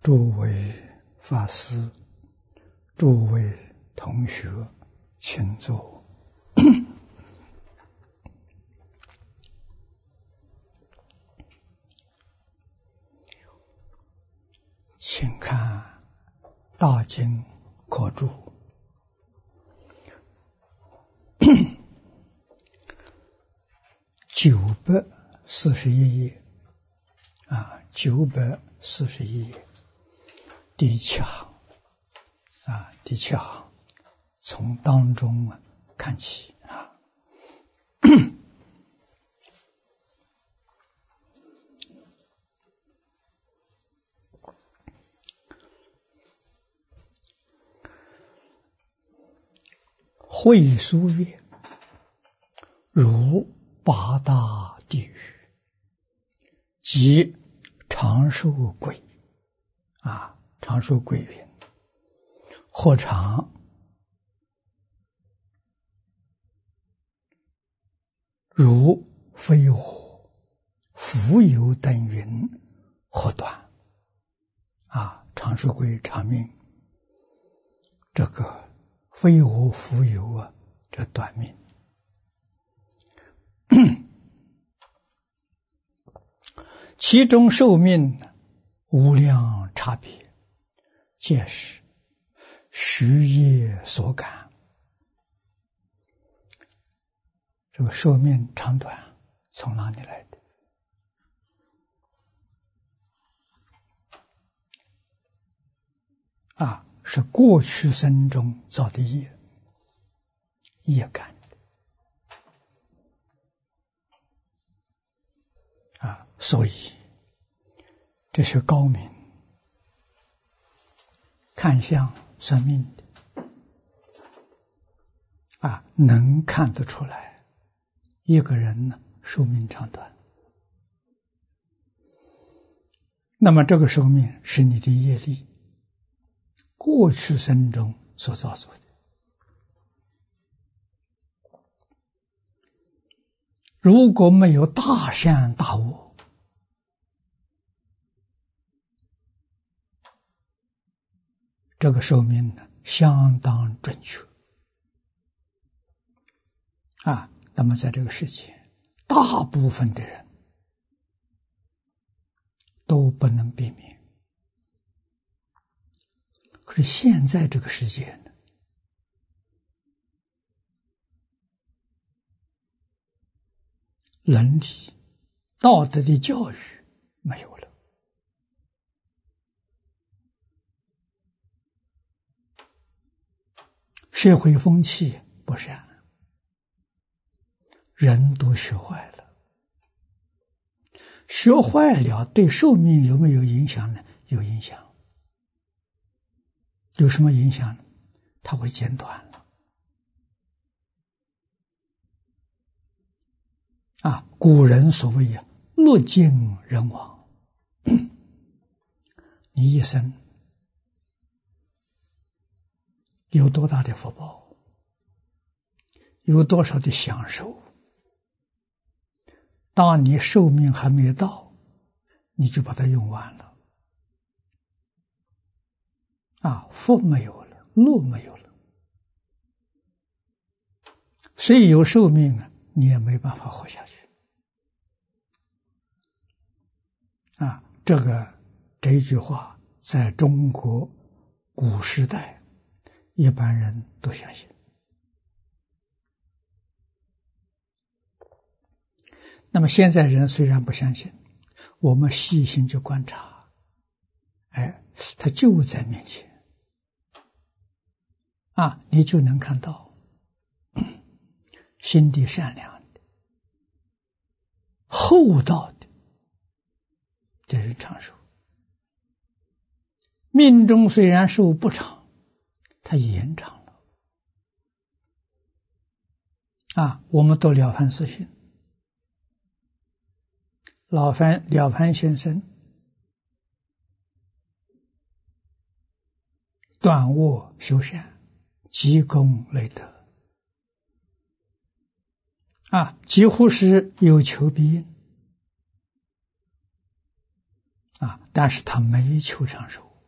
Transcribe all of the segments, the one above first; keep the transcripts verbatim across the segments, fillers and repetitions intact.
诸位法师，诸位同学，请坐。请看大经课注九百四十一页啊，九百四十一页第七行啊，第七行从当中啊看起啊。会书曰：如八大地狱，即长寿鬼啊，长寿鬼云：或常如飞火、浮游等云，或短啊，长寿鬼长命，这个飞火浮游啊，这短命。其中寿命无量差别，皆是虚业所感。这个寿命长短从哪里来的？啊，是过去生中造的业，业感啊，所以这是高明看相算命的啊，能看得出来一个人呢寿命长短。那么这个寿命是你的业力过去生中所造作的。如果没有大善大恶，这个寿命呢相当准确啊。那么在这个世界，大部分的人都不能避免。可是现在这个世界呢，伦理道德的教育没有了，社会风气不善，人都学坏了。学坏了对寿命有没有影响呢？有影响。有什么影响呢？它会减短了啊。古人所谓啊，路尽人亡。你一生有多大的福报，有多少的享受，当你寿命还没到，你就把它用完了啊，福没有了，禄没有了，虽有寿命啊，你也没办法活下去啊。这个这一句话在中国古时代一般人都相信。那么现在人虽然不相信，我们细心去观察，哎，它就在面前啊，你就能看到心地善良的、厚道的这人长寿。命中虽然寿不长，它延长了啊。我们读了凡四训，老樊了凡先生断恶修善，积功累德啊，几乎是有求必应啊，但是他没求长寿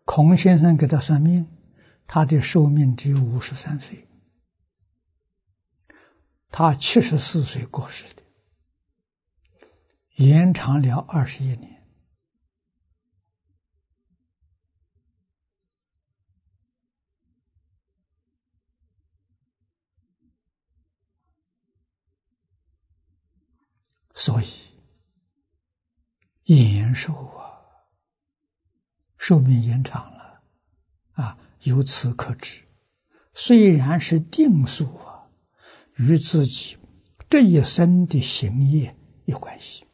孔先生给他算命，他的寿命只有五十三岁，他七十四岁过世的，延长了二十一年。所以延寿啊，寿命延长了啊，由此可知，虽然是定数啊，与自己这一生的行业有关系。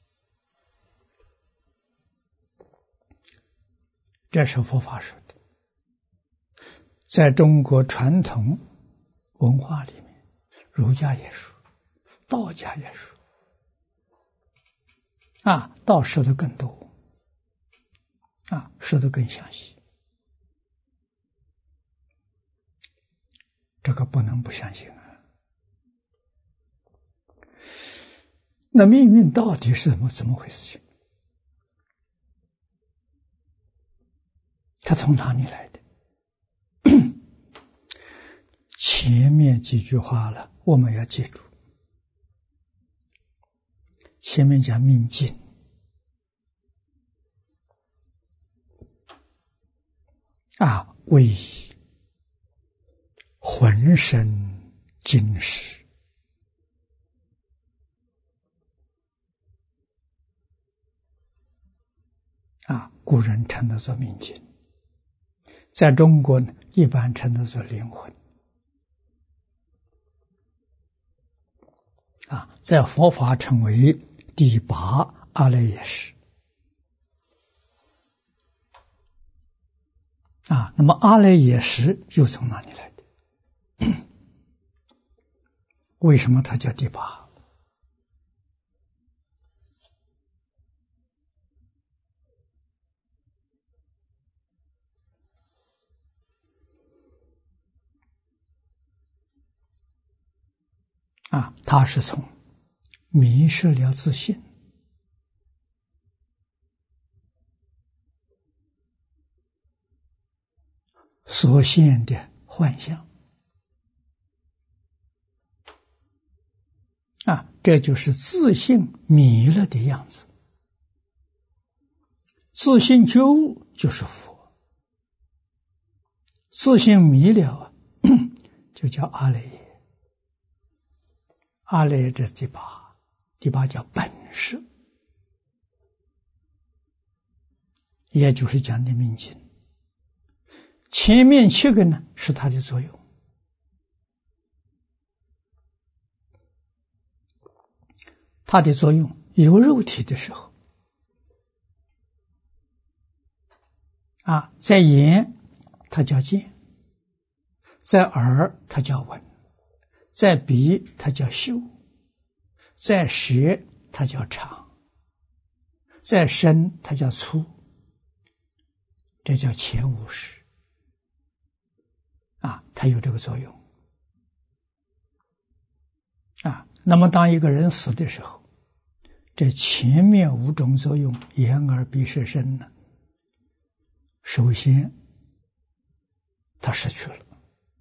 这是佛法说的，在中国传统文化里面，儒家也说，道家也说。啊，道说的更多，啊，说的更详细，这个不能不相信啊。那命运到底是怎么怎么回事情？它从哪里来的？前面几句话了，我们要记住。前面讲命尽，啊，为浑身金石，啊，古人称它做命尽，在中国呢，一般称它做灵魂，啊，在佛法称为第八阿赖耶识。啊，那么阿赖耶识又从哪里来的？为什么它叫第八？啊，它是从迷失了自信，所现的幻象，啊，这就是自信迷了的样子。自信觉悟就是佛，自信迷了就叫阿赖耶。阿赖耶这第八，第八叫本识，也就是讲的命尽。前面七个呢是它的作用，它的作用有肉体的时候，啊，在眼它叫见，在耳它叫闻，在鼻它叫嗅，在舌它叫尝，在身它叫粗，这叫前五识。啊，它有这个作用。啊，那么当一个人死的时候，这前面五种作用，眼耳鼻舌身呢，首先他失去了。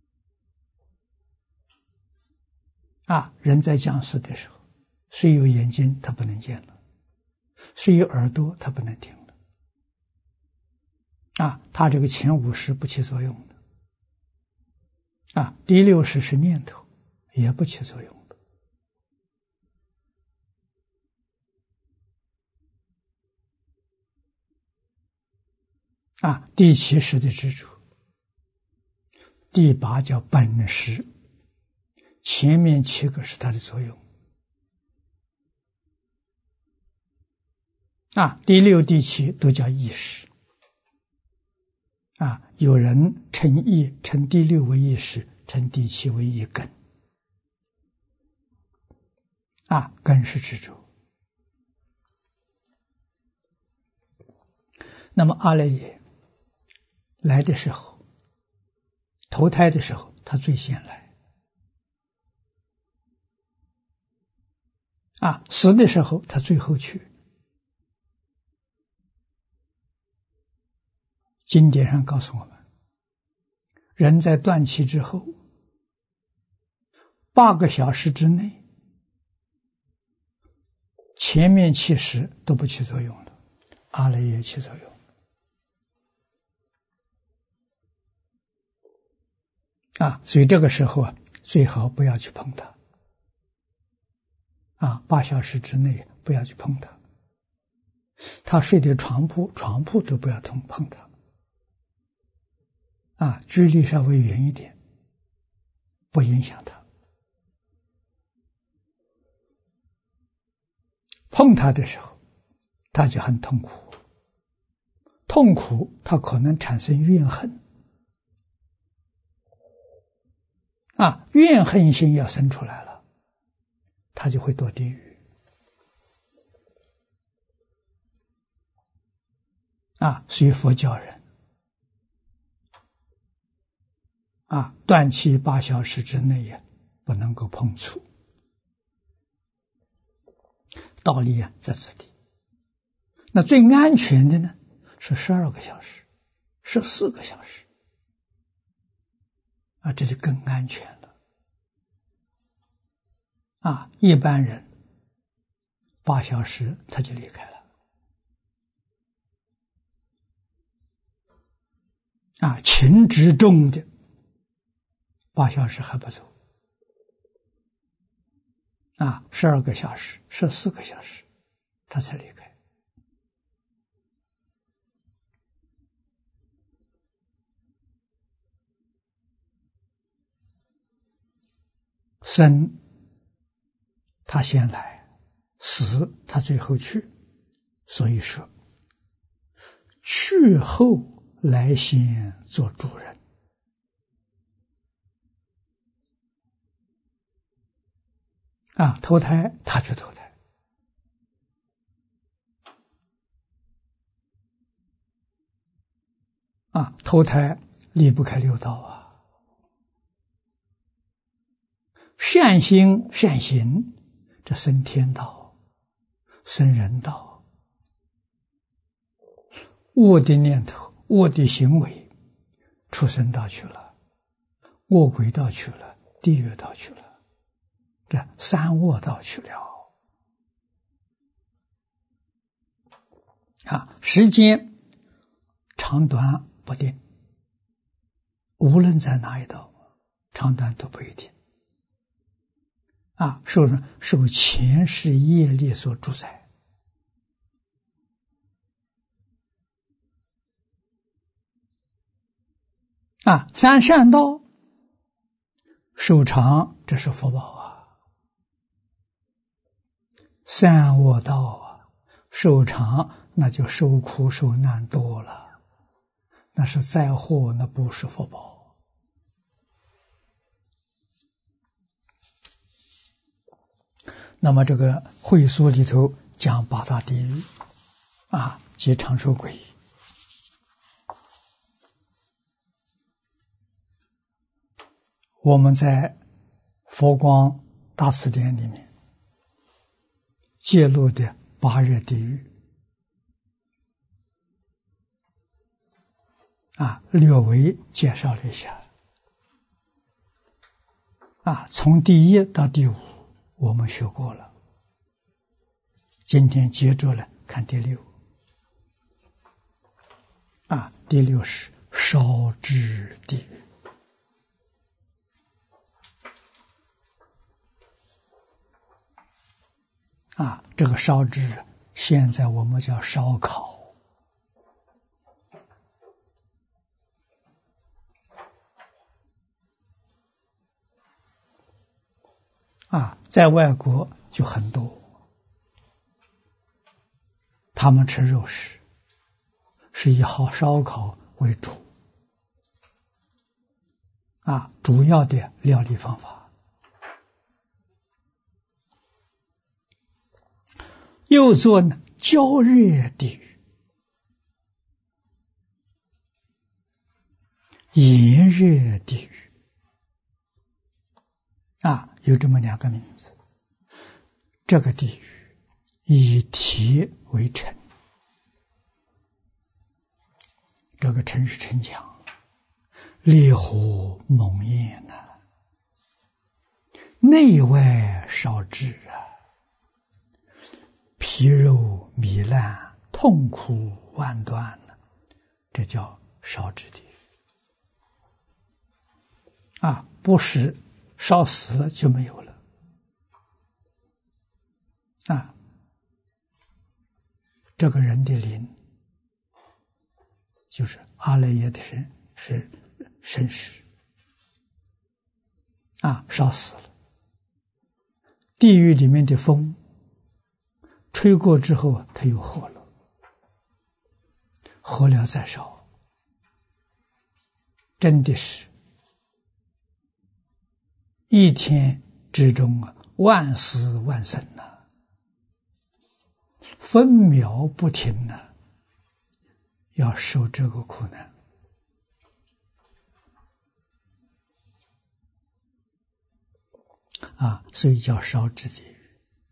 啊，人在将死的时候，虽有眼睛他不能见了，虽有耳朵他不能听了。啊，他这个前五识不起作用的。啊，第六识是念头，也不起作用的。啊，第七识的执着，第八叫本识，前面七个是它的作用。啊，第六、第七都叫意识。啊，有人称意，称第六为意识，称第七为意根。啊，根是执着。那么阿赖耶来的时候，投胎的时候，他最先来。啊，死的时候他最后去。 经典上告诉我们，人在断气之后八个小时之内，前面气实都不起作用了，阿赖耶起作用啊，所以这个时候啊，最好不要去碰它啊，八小时之内不要去碰它。他睡的床铺，床铺都不要碰碰它啊，距离稍微远一点，不影响它。碰它的时候，他就很痛苦，痛苦他可能产生怨恨啊，怨恨心要生出来了，他就会堕地狱啊。所以佛教人啊，断气八小时之内呀，不能够碰触。道理啊在此地。那最安全的呢，是十二个小时、十四个小时啊，这就更安全了啊。一般人八小时他就离开了啊，情之重的八小时还不走啊，十二个小时、十四个小时他才离开。生他先来，死他最后去，所以说去后来先做主人啊，投胎他去投胎啊，投胎离不开六道啊。善心善行，这生天道，生人道；恶的念头、恶的行为，畜生道去了，恶鬼道去了，地狱道去了，这三恶道去了啊！时间长短不定，无论在哪一道，长短都不一定啊，受受前世业力所主宰啊。三善道受长，这是福报啊；三恶道啊，受长那就受苦受难多了，那是灾祸，那不是福报。那么这个会所里头讲八大地狱啊，即长寿鬼。我们在佛光大辞典里面揭露的八热地狱啊，略微介绍了一下啊，从第一到第五我们学过了，今天接着了看第六啊，第六是烧制地狱啊，这个烧制现在我们叫烧烤啊，在外国就很多，他们吃肉食是以好烧烤为主啊，主要的料理方法。又做呢焦热地狱、炎热地狱啊，有这么两个名字。这个地狱以铁为尘， 这个城市城墙，烈火猛焰呐、啊，内外烧制啊，皮肉糜烂，痛苦万端呢、啊，这叫烧制地狱啊！不是烧死了就没有了啊！这个人的灵，就是阿赖耶的神，是神识啊，烧死了。地狱里面的风吹过之后，它又活了，活了再烧，真的是一天之中啊，万死万生呐、啊，分秒不停呐、啊，要受这个苦难啊，所以叫烧制地狱。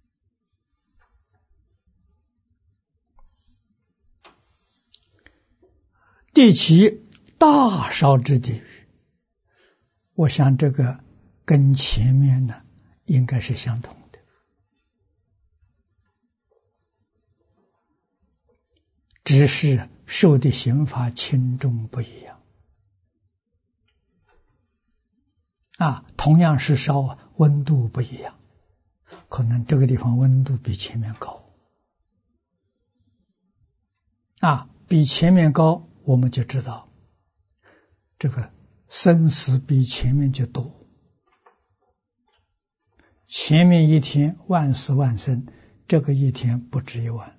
第七，大烧制地狱，我想这个跟前面呢应该是相同的，只是受的刑罚轻重不一样啊，同样是烧，温度不一样，可能这个地方温度比前面高啊，比前面高，我们就知道这个生死比前面就多。前面一天万死万生，这个一天不止一万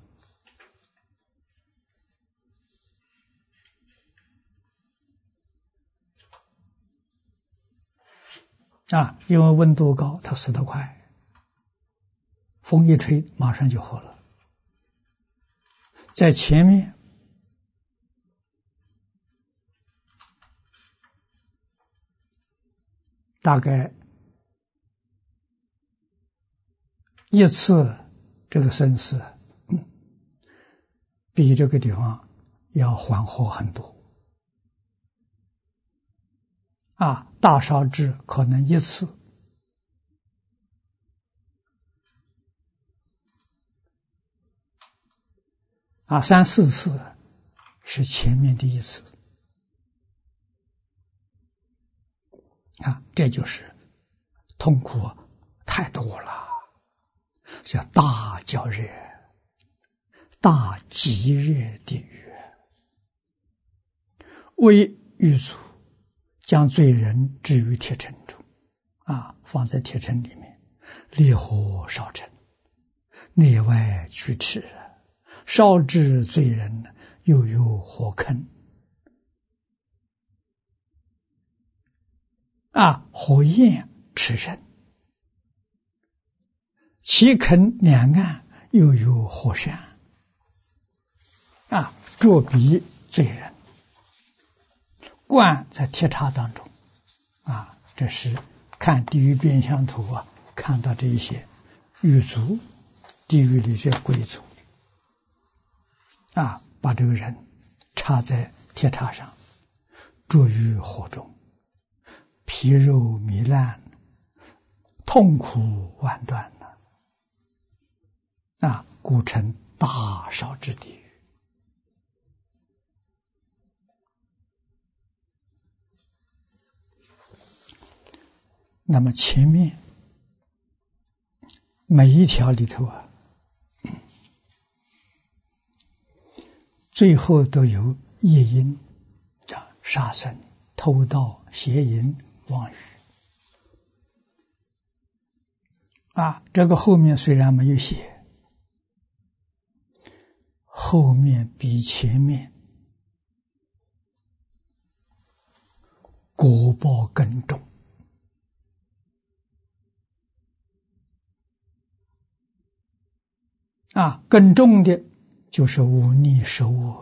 啊，因为温度高，它死得快，风一吹马上就活了。在前面大概一次这个生死、嗯、比这个地方要缓和很多啊，大烧制可能一次啊，三四次是前面第一次啊，这就是痛苦太多了，叫大叫热、大极热地狱，为狱卒将罪人置于铁城中啊，放在铁城里面，烈火烧城，内外俱赤，烧制罪人，又有火坑啊，火焰炽盛，其坑两岸又有火山啊，捉逼罪人，关在铁叉当中啊，这是看地狱变相图啊，看到这一些狱卒，地狱里这鬼卒啊，把这个人插在铁叉上，捉于火中，皮肉糜烂，痛苦万端呐！啊，故称大烧之地狱。那么前面每一条里头啊，最后都有业因，叫杀生、偷盗、邪淫、妄语啊。这个后面虽然没有写，后面比前面果报更重啊，更重的就是忤逆食恶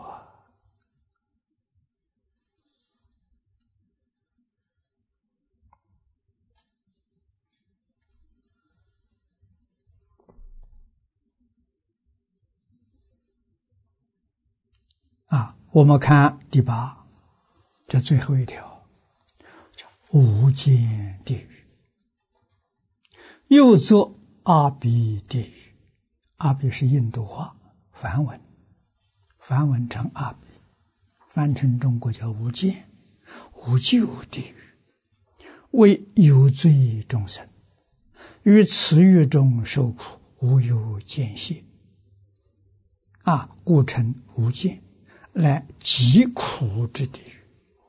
啊。我们看第八， 这最后一条叫无间地狱，又作阿鼻地狱。阿鼻是印度话梵文，梵文称阿鼻，翻成中国叫无间，无救地狱，为有罪众生于此狱中受苦，无有间歇啊，故称无间，乃极苦之地狱。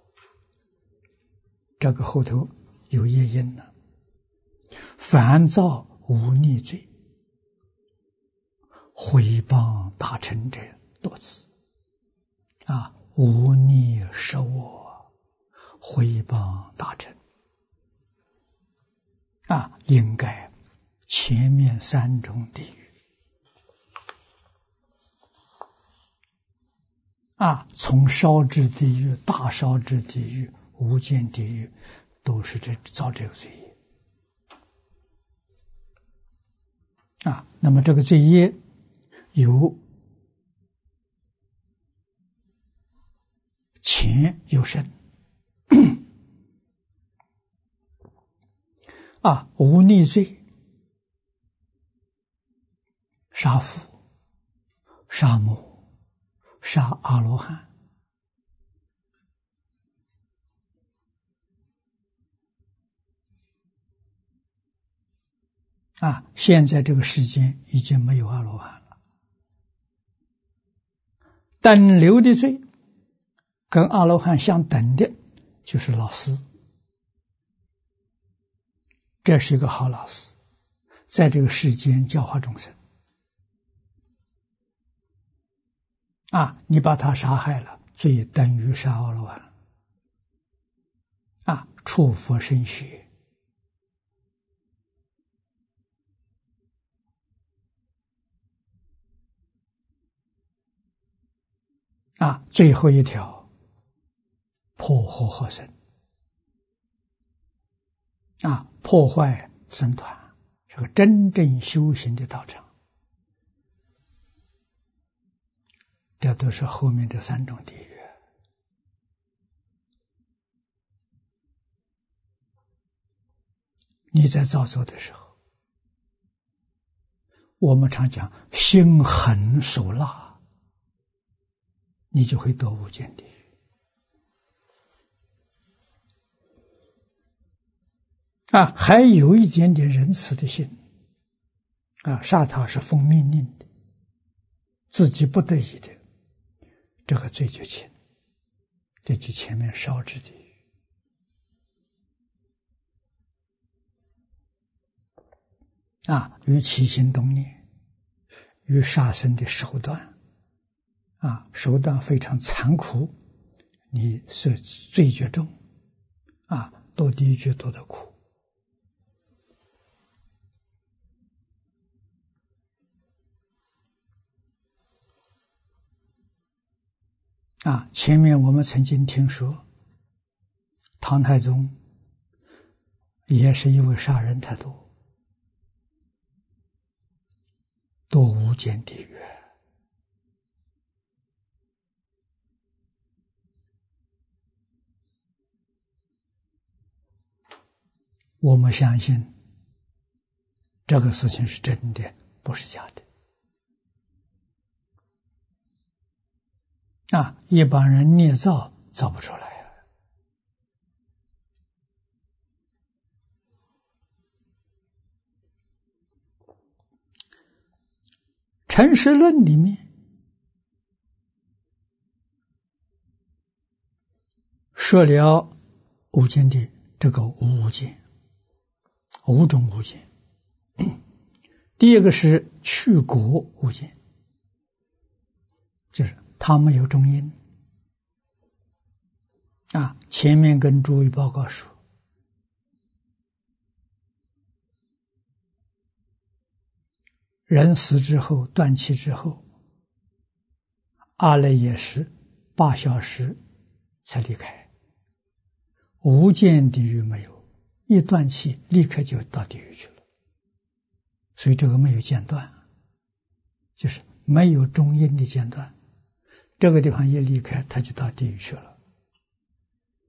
这个后头有业因呢，烦躁无逆罪，毁谤大乘者多次啊，无逆舍我，毁谤大乘啊，应该前面三种地狱啊，从烧制地狱、大烧制地狱、无间地狱，都是这造这个罪业啊。那么这个罪业有浅有深啊，无逆罪，杀父、杀母、杀阿罗汉啊，现在这个世间已经没有阿罗汉了。等流的罪跟阿罗汉相等的就是老师，这是一个好老师，在这个世间教化众生啊，你把他杀害了，罪等于杀阿罗汉啊，触佛身血啊。最后一条，破和合僧啊，破坏僧团，是个真正修行的道场。这都是后面这三种地狱。你在造作的时候，我们常讲心狠手辣，你就会堕无间地狱啊。还有一点点仁慈的心啊，杀他是奉命令的，自己不得已的，这个罪就轻，这就前面烧制地狱啊，与起心动念，与杀生的手段啊，手段非常残酷，你是罪绝重啊，堕地狱就堕得苦啊。前面我们曾经听说，唐太宗也是因为杀人太多，堕无间地狱。我们相信这个事情是真的，不是假的啊，一般人捏造造不出来啊。陈实论里面说了无间地这个无间，五种无间。第一个是去国无间，就是他没有中阴啊。前面跟诸位报告说，人死之后断气之后，阿赖耶识八小时才离开，无间地狱没有，一断气立刻就到地狱去了，所以这个没有间断，就是没有中阴的间断，这个地方一离开他就到地狱去了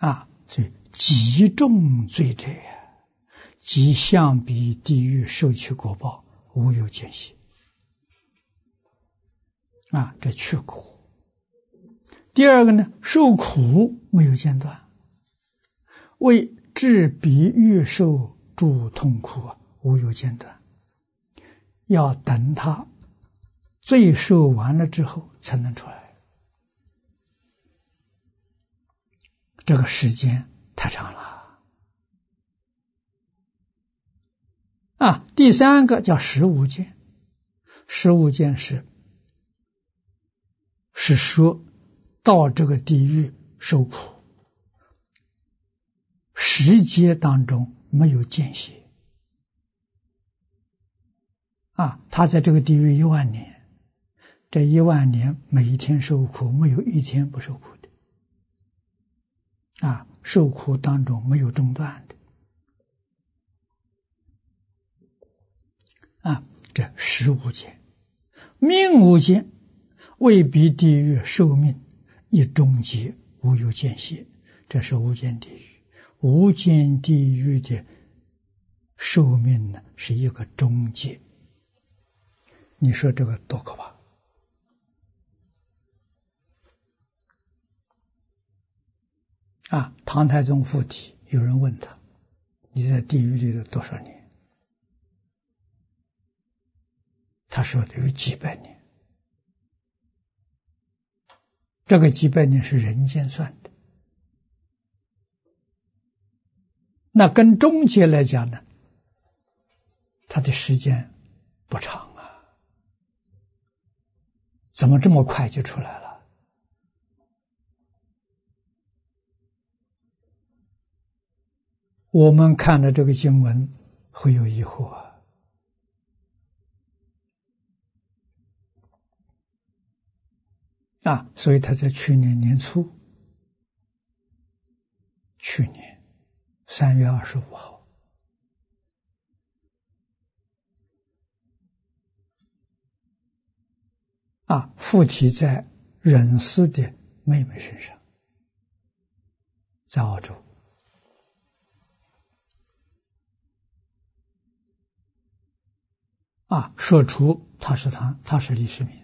啊，所以极重罪者呀，即相彼地狱受其果报，无有间歇。啊，这去苦。第二个呢，受苦没有间断，为治彼欲受诸痛苦啊，无有间断。要等他罪受完了之后才能出来，这个时间太长了。啊，第三个叫食无间，食无间是是说到这个地狱受苦，时节当中没有间歇。啊，他在这个地狱一万年，这一万年每一天受苦，没有一天不受苦的。啊，受苦当中没有中断的。啊，这食无间。命无间，为彼地狱受命，一终结，无有间歇，这是无间地狱。无间地狱的寿命呢，是一个终结。你说这个多可怕！啊，唐太宗附体，有人问他：“你在地狱里的多少年？”他说的有几百年。这个几百年是人间算的，那跟终结来讲呢，它的时间不长啊。怎么这么快就出来了？我们看了这个经文会有疑惑啊。啊，所以他在去年年初，去年三月二十五号，啊，附体在忍思的妹妹身上，在澳洲。啊，说出他是他，他是李世民。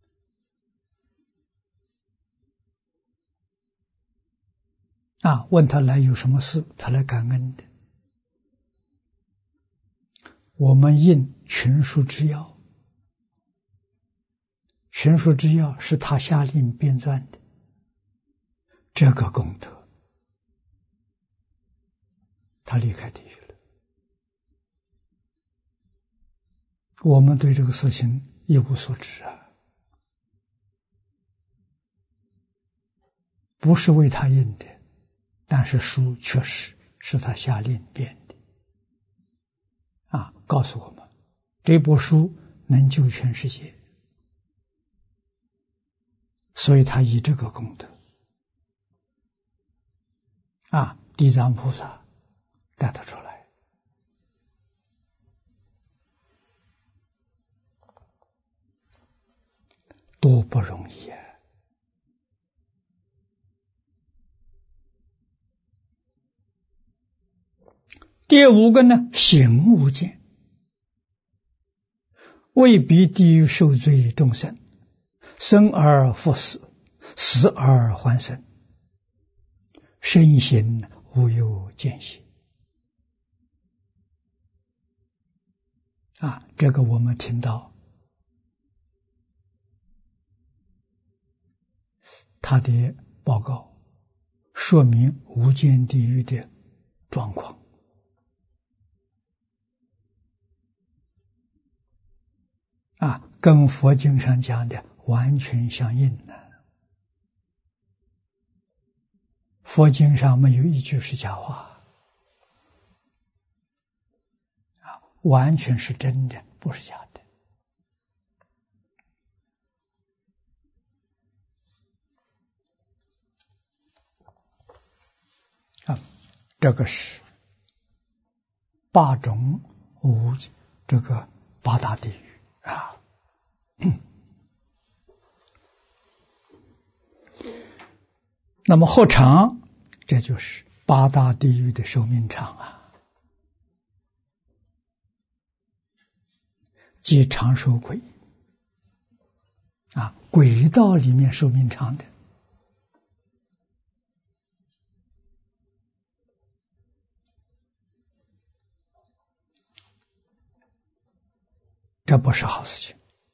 啊，问他来有什么事，他来感恩的。我们应群书之要，群书之要是他下令编撰的，这个功德，他离开地狱了。我们对这个事情一无所知啊，不是为他印的，但是书确实是他下令编的。啊，告诉我们这部书能救全世界，所以他以这个功德。啊，地藏菩萨带他出来。多不容易啊！第五个呢，行无间，为彼地狱受罪众生，生而复死，死而还生，身心无有间歇。啊，这个我们听到他的报告，说明无间地狱的状况。啊，跟佛经上讲的完全相应的。佛经上没有一句是假话，啊，完全是真的，不是假的。啊，这个是八种无这个八大地狱。啊，那么后场这就是八大地狱的寿命长啊，即长寿鬼啊，鬼道里面寿命长的。这不是好事情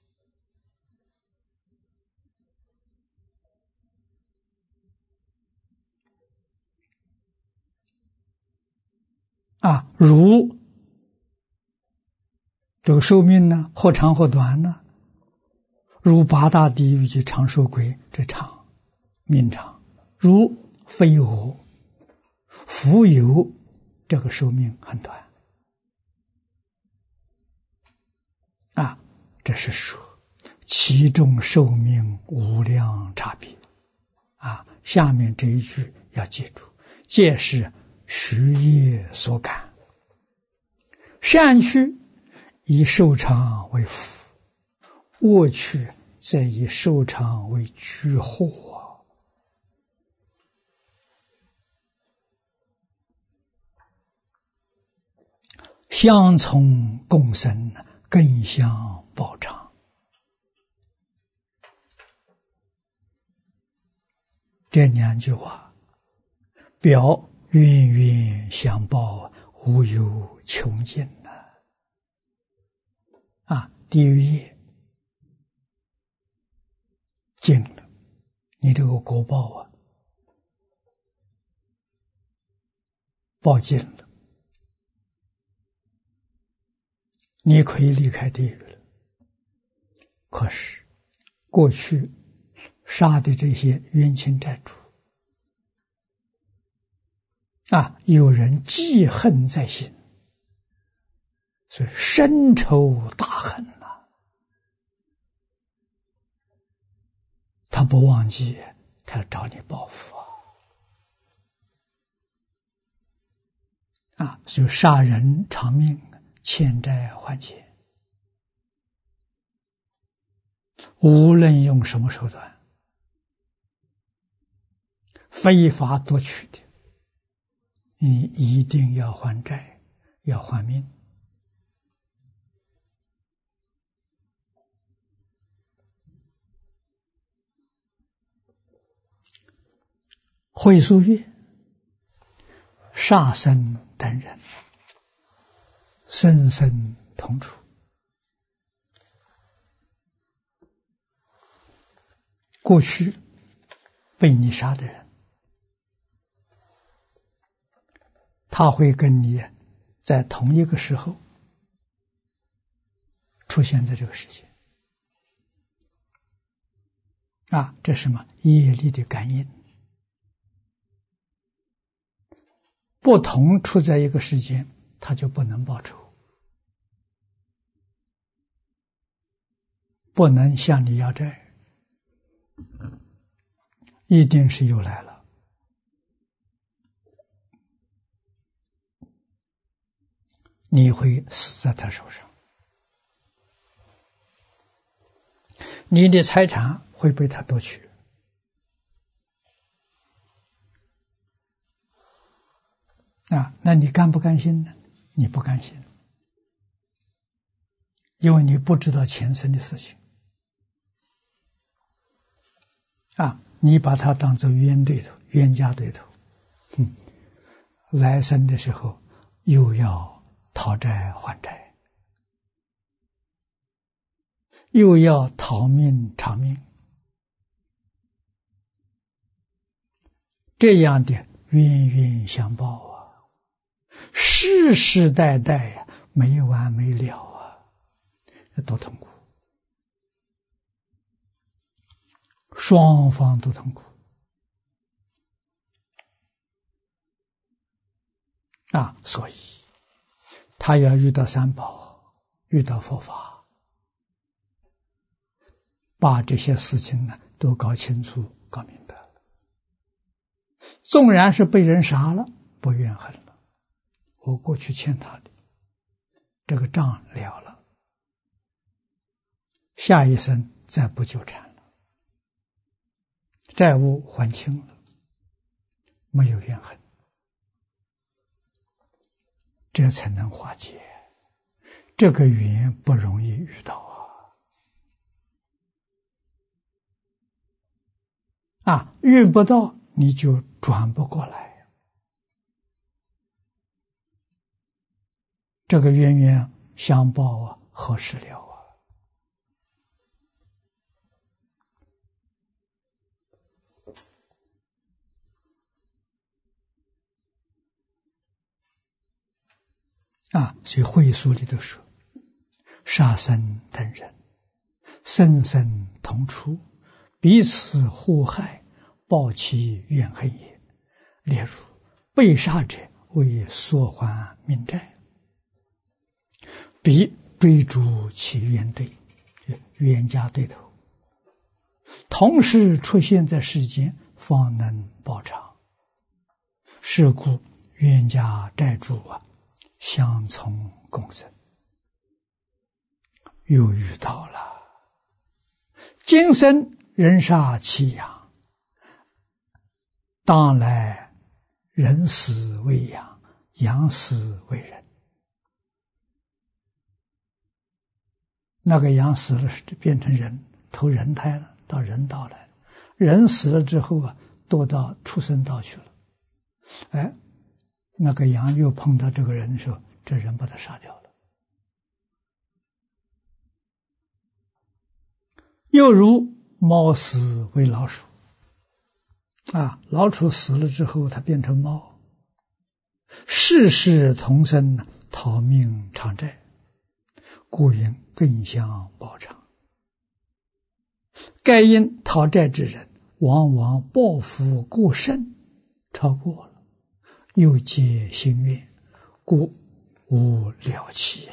啊！如这个寿命呢，或长或短呢？如八大地狱及长寿鬼，这长命长；如非我复有，这个寿命很短。啊，这是说其中寿命无量差别啊！下面这一句要记住：皆是虚业所感，善趣以寿长为福，恶趣则以寿长为居祸。相从共生，更相报长。这两句话表冤冤相报，无有穷尽呐！啊，地狱业尽了，你这个果报啊，报尽了，你可以离开地狱了。可是过去杀的这些冤亲债主啊，有人记恨在心，所以深仇大恨呐、他不忘记，他要找你报复啊！啊，所以杀人偿命，欠债还钱。无论用什么手段，非法夺取的，你一定要还债，要还命。会书曰：杀生等人，生生同处。过去被你杀的人，他会跟你在同一个时候出现在这个世界啊，这是什么？业力的感应。不同处在一个时间，他就不能报仇，不能向你要债，一定是又来了。你会死在他手上，你的财产会被他夺取。啊，那你甘不甘心呢？你不甘心，因为你不知道前生的事情。啊，你把他当作冤对头、冤家对头，嗯，来生的时候又要讨债还债，又要讨命偿命，这样的冤冤相报啊，世世代代呀、啊，没完没了啊，这多痛苦！双方都痛苦啊，所以他要遇到三宝，遇到佛法，把这些事情呢都搞清楚、搞明白了。纵然是被人杀了，不怨恨了，我过去欠他的这个账了了，下一生再不纠缠了，债务还清了， 没有怨恨，这才能化解。这个缘不容易遇到啊！啊，遇不到你就转不过来，这个冤冤相报啊，何时了啊？啊，所以会所里头说，杀生等人，生生同处，彼此互害，报其怨恨也。例如被杀者为所还命债，彼追逐其冤对，冤家对头，同时出现在世间，方能报偿。是故冤家债主啊，相从共生。又遇到了今生人杀其阳，当来人死为阳，阳死为人。那个阳死了变成人，投人胎了，到人道来了。人死了之后啊，堕到畜生道去了。哎，那个羊又碰到这个人的时候，这人把他杀掉了。又如猫死为老鼠，啊，老鼠死了之后，它变成猫，世世同生，讨命偿债，故应更相报偿。该因讨债之人，往往报复过甚，超过了，又结心怨，故无了期。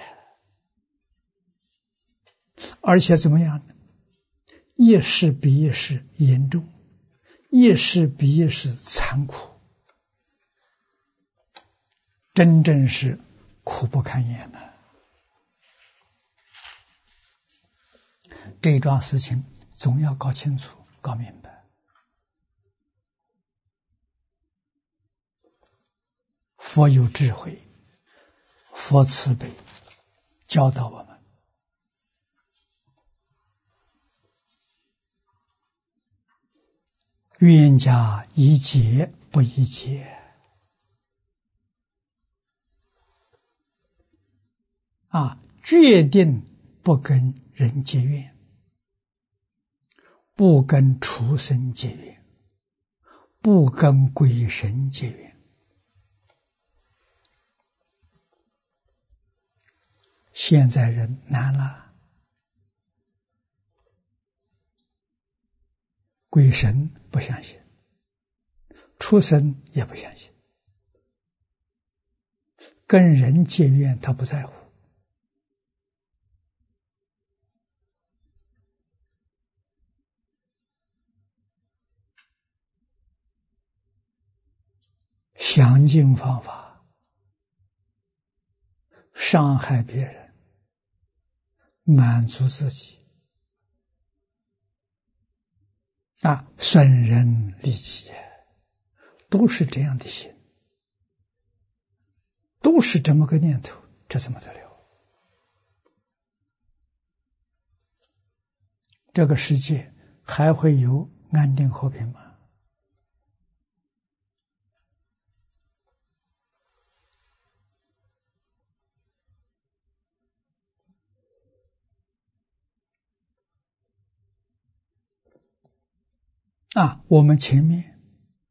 而且怎么样呢？一事比一事严重，一事比一事残酷，真正是苦不堪言了。这一桩事情总要搞清楚、搞明白。佛有智慧，佛慈悲，教导我们。冤家宜解不宜结啊，决定不跟人结怨，不跟畜生结怨，不跟鬼神结怨。现在人难了，鬼神不相信，畜生也不相信，跟人结怨他不在乎。想尽方法伤害别人，满足自己啊，损人利己，都是这样的心，都是这么个念头，这怎么得了？这个世界还会有安定和平吗？啊，我们前面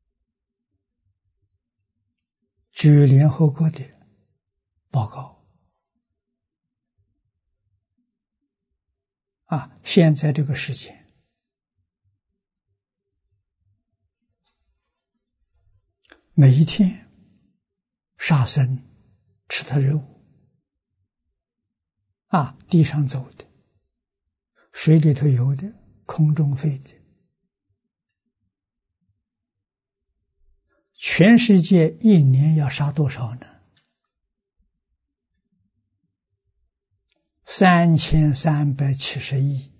据联合国的报告啊，现在这个世界每一天杀生吃的肉啊，地上走的，水里头游的，空中飞的，全世界一年要杀多少呢？三千三百七十亿。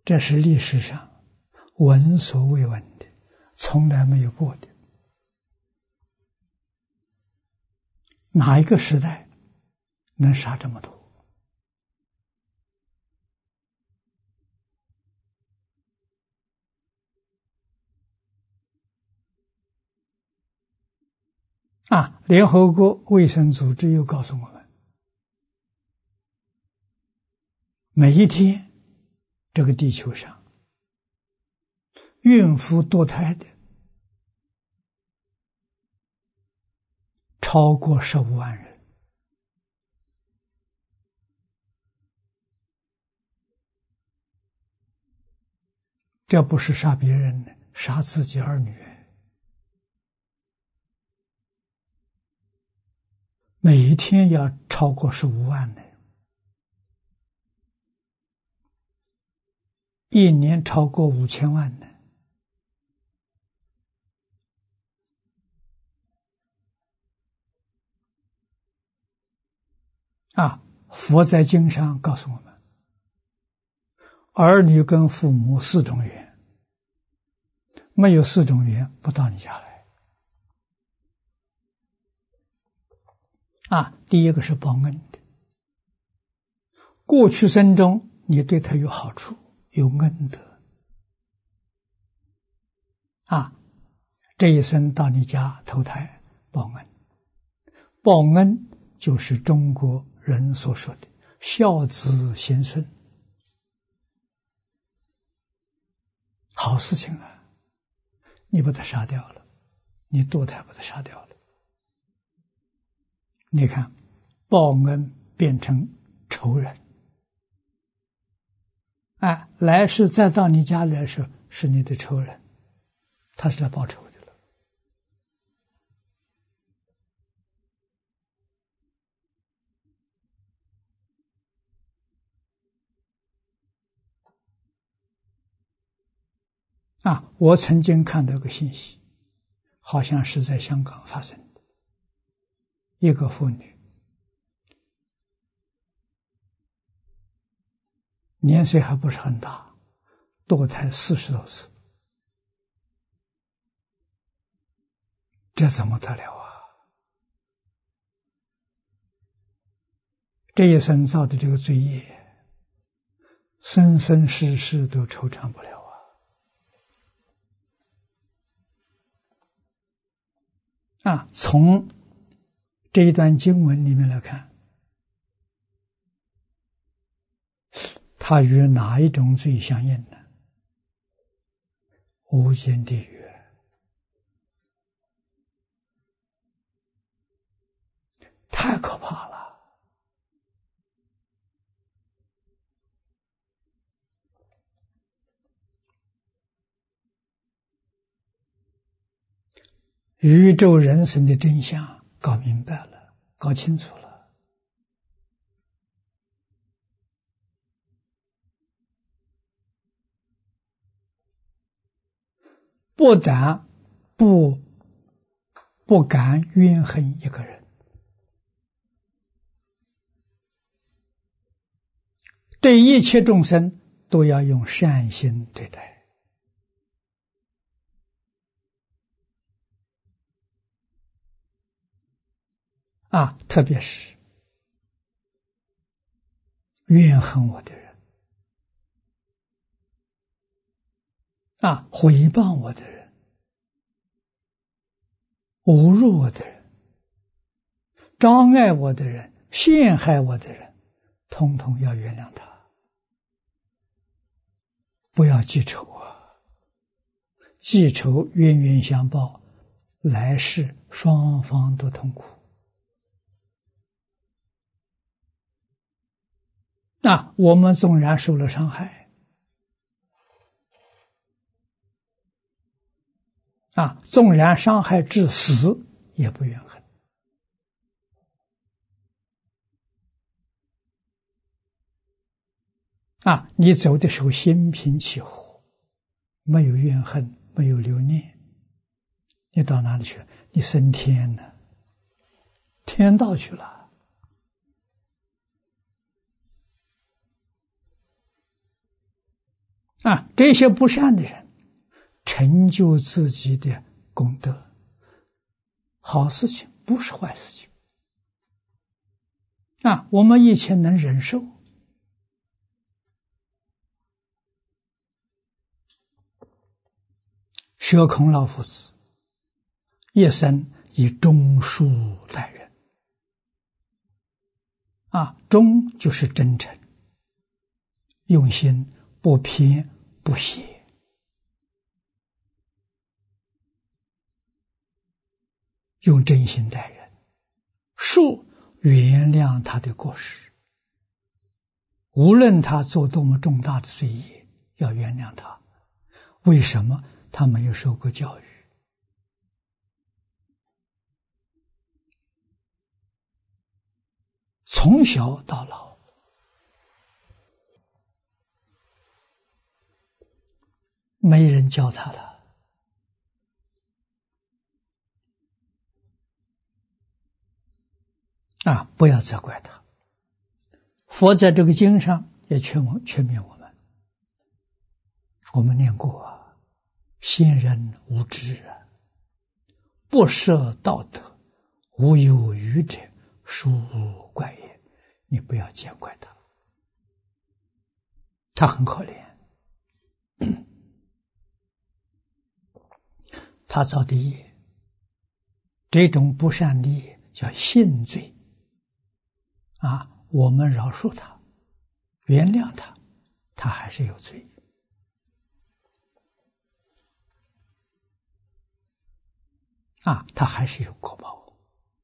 这是历史上闻所未闻的，从来没有过的。哪一个时代能杀这么多？啊！联合国卫生组织又告诉我们，每一天这个地球上孕妇堕胎的超过十五万人。这不是杀别人的，杀自己儿女。每一天要超过十五万呢，一年超过五千万呢。啊，佛在经上告诉我们，儿女跟父母四种缘，没有四种缘不到你家来。啊，第一个是报恩的，过去生中你对他有好处，有恩德。啊，这一生到你家投胎报恩，报恩就是中国人所说的孝子贤孙，好事情啊！你把他杀掉了，你堕胎把他杀掉了，你看报恩变成仇人，哎，来世再到你家来时是你的仇人，他是来报仇的了。啊，我曾经看到个信息，好像是在香港发生的，一个妇女年岁还不是很大，堕胎四十多次，这怎么得了啊？这一生造的这个罪业，生生世世都抽偿不了啊！啊，从这一段经文里面来看，它与哪一种罪相应呢？无间地狱。太可怕了。宇宙人生的真相搞明白了，搞清楚了。不但不不敢怨恨一个人，对一切众生都要用善心对待。啊，特别是怨恨我的人，啊，诽谤我的人，侮辱我的人，障碍我的人，陷害我的人，统统要原谅他，不要记仇啊！记仇冤冤相报，来世双方都痛苦。那我们纵然受了伤害，啊，纵然伤害致死，也不怨恨。啊，你走的时候心平气和，没有怨恨，没有留念，你到哪里去了？你升天了，天道去了。 啊，这些不善的人成就自己的功德，好事情不是坏事情啊。我们以前能忍受，舍孔老夫子一生以忠恕待人啊，忠就是真诚，用心，不偏不邪，用真心待人。恕，原谅他的过失，无论他做多么重大的罪业，要原谅他。为什么？他没有受过教育，从小到老没人教他了啊！不要责怪他。佛在这个经上也劝我劝勉我们，我们念过啊，先人无知啊，不设道德，无有余者，殊无怪也。你不要见怪他，他很可怜，他造的业，这种不善的业叫性罪啊。我们饶恕他，原谅他，他还是有罪啊，他还是有果报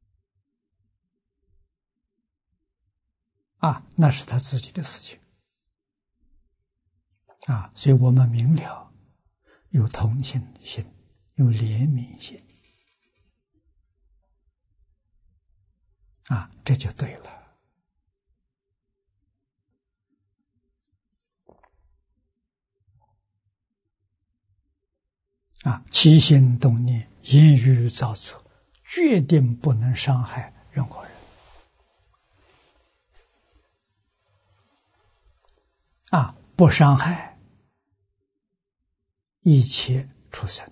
啊，那是他自己的事情啊。所以我们明了，有同情心，有怜悯心啊，这就对了啊。起心动念，言语造作，决定不能伤害任何人啊，不伤害一切畜生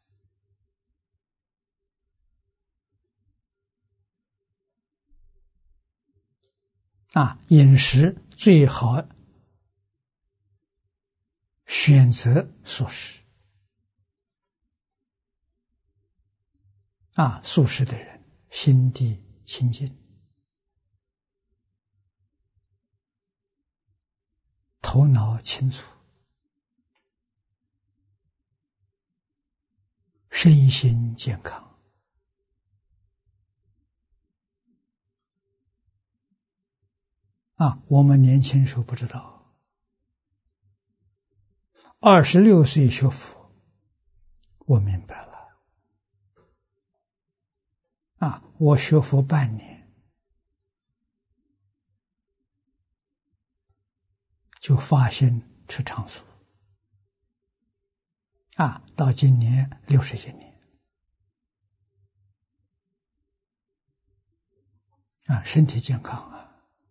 啊。饮食最好选择素食啊，素食的人心地清净，头脑清楚，身心健康啊。我们年轻时候不知道，二十六岁学佛，我明白了啊。我学佛半年，就发心吃长素啊，到今年六十几年啊，身体健康啊。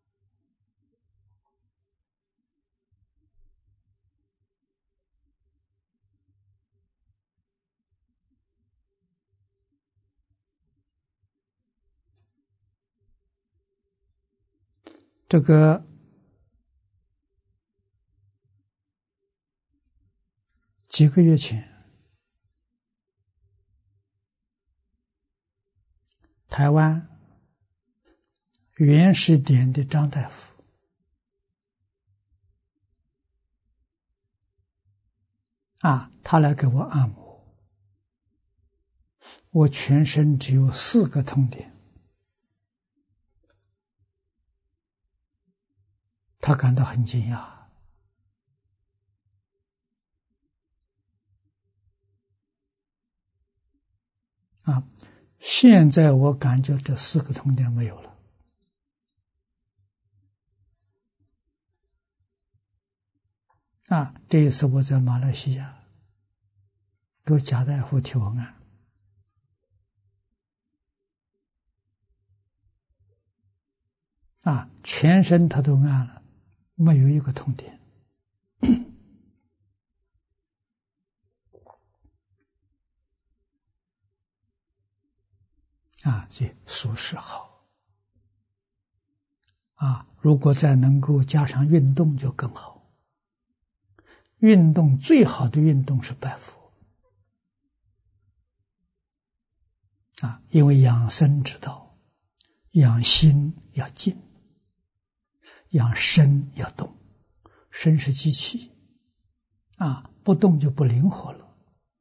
这个几个月前，台湾原始点的张大夫啊，他来给我按摩，我全身只有四个痛点，他感到很惊讶啊。现在我感觉这四个痛点没有了啊。这一次我在马来西亚给贾大夫替我按啊，全身他都按了，没有一个痛点啊，所以素食好啊。如果再能够加上运动就更好。运动最好的运动是拜佛啊，因为养生之道，养心要静，养身要动。身是机器啊，不动就不灵活了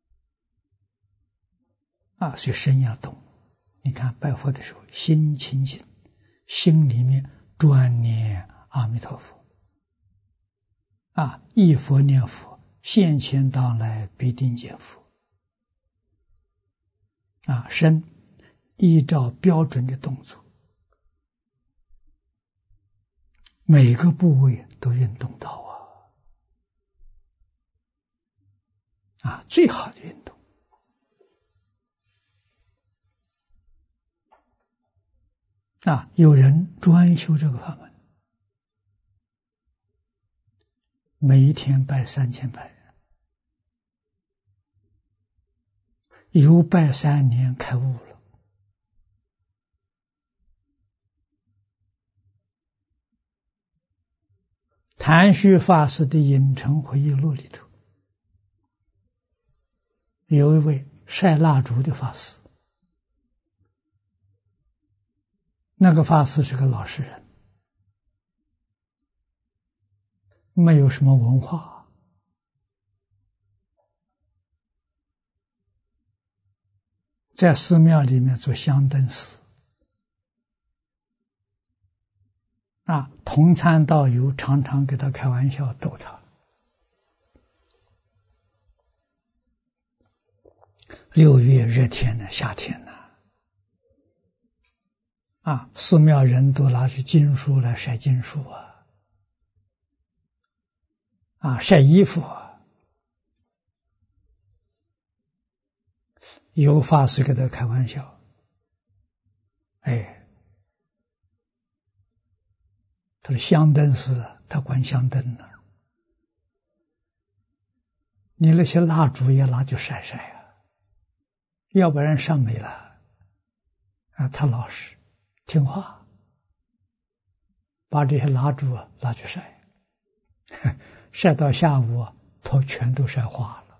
啊，所以身要动。你看拜佛的时候，心清净，心里面专念阿弥陀佛啊，忆佛念佛，现前当来必定见佛啊。身依照标准的动作，每个部位都运动到啊啊，最好的运动啊。有人专修这个法门，每一天拜三千拜，有拜三年开悟了。谭旭法师的影城回忆录里头，有一位晒蜡烛的法师，那个法师是个老实人，没有什么文化，在寺庙里面做香灯师啊，同参道友常常给他开玩笑逗他。六月热天呢，夏天呢，啊，寺庙人都拿起经书来晒经书啊，啊，晒衣服啊。有法师给他开玩笑，哎，他说香灯师他管香灯呢，你那些蜡烛也拿去晒晒啊，要不然上没了啊。他老实听话，把这些蜡烛啊拿去晒，晒到下午头全都晒化了。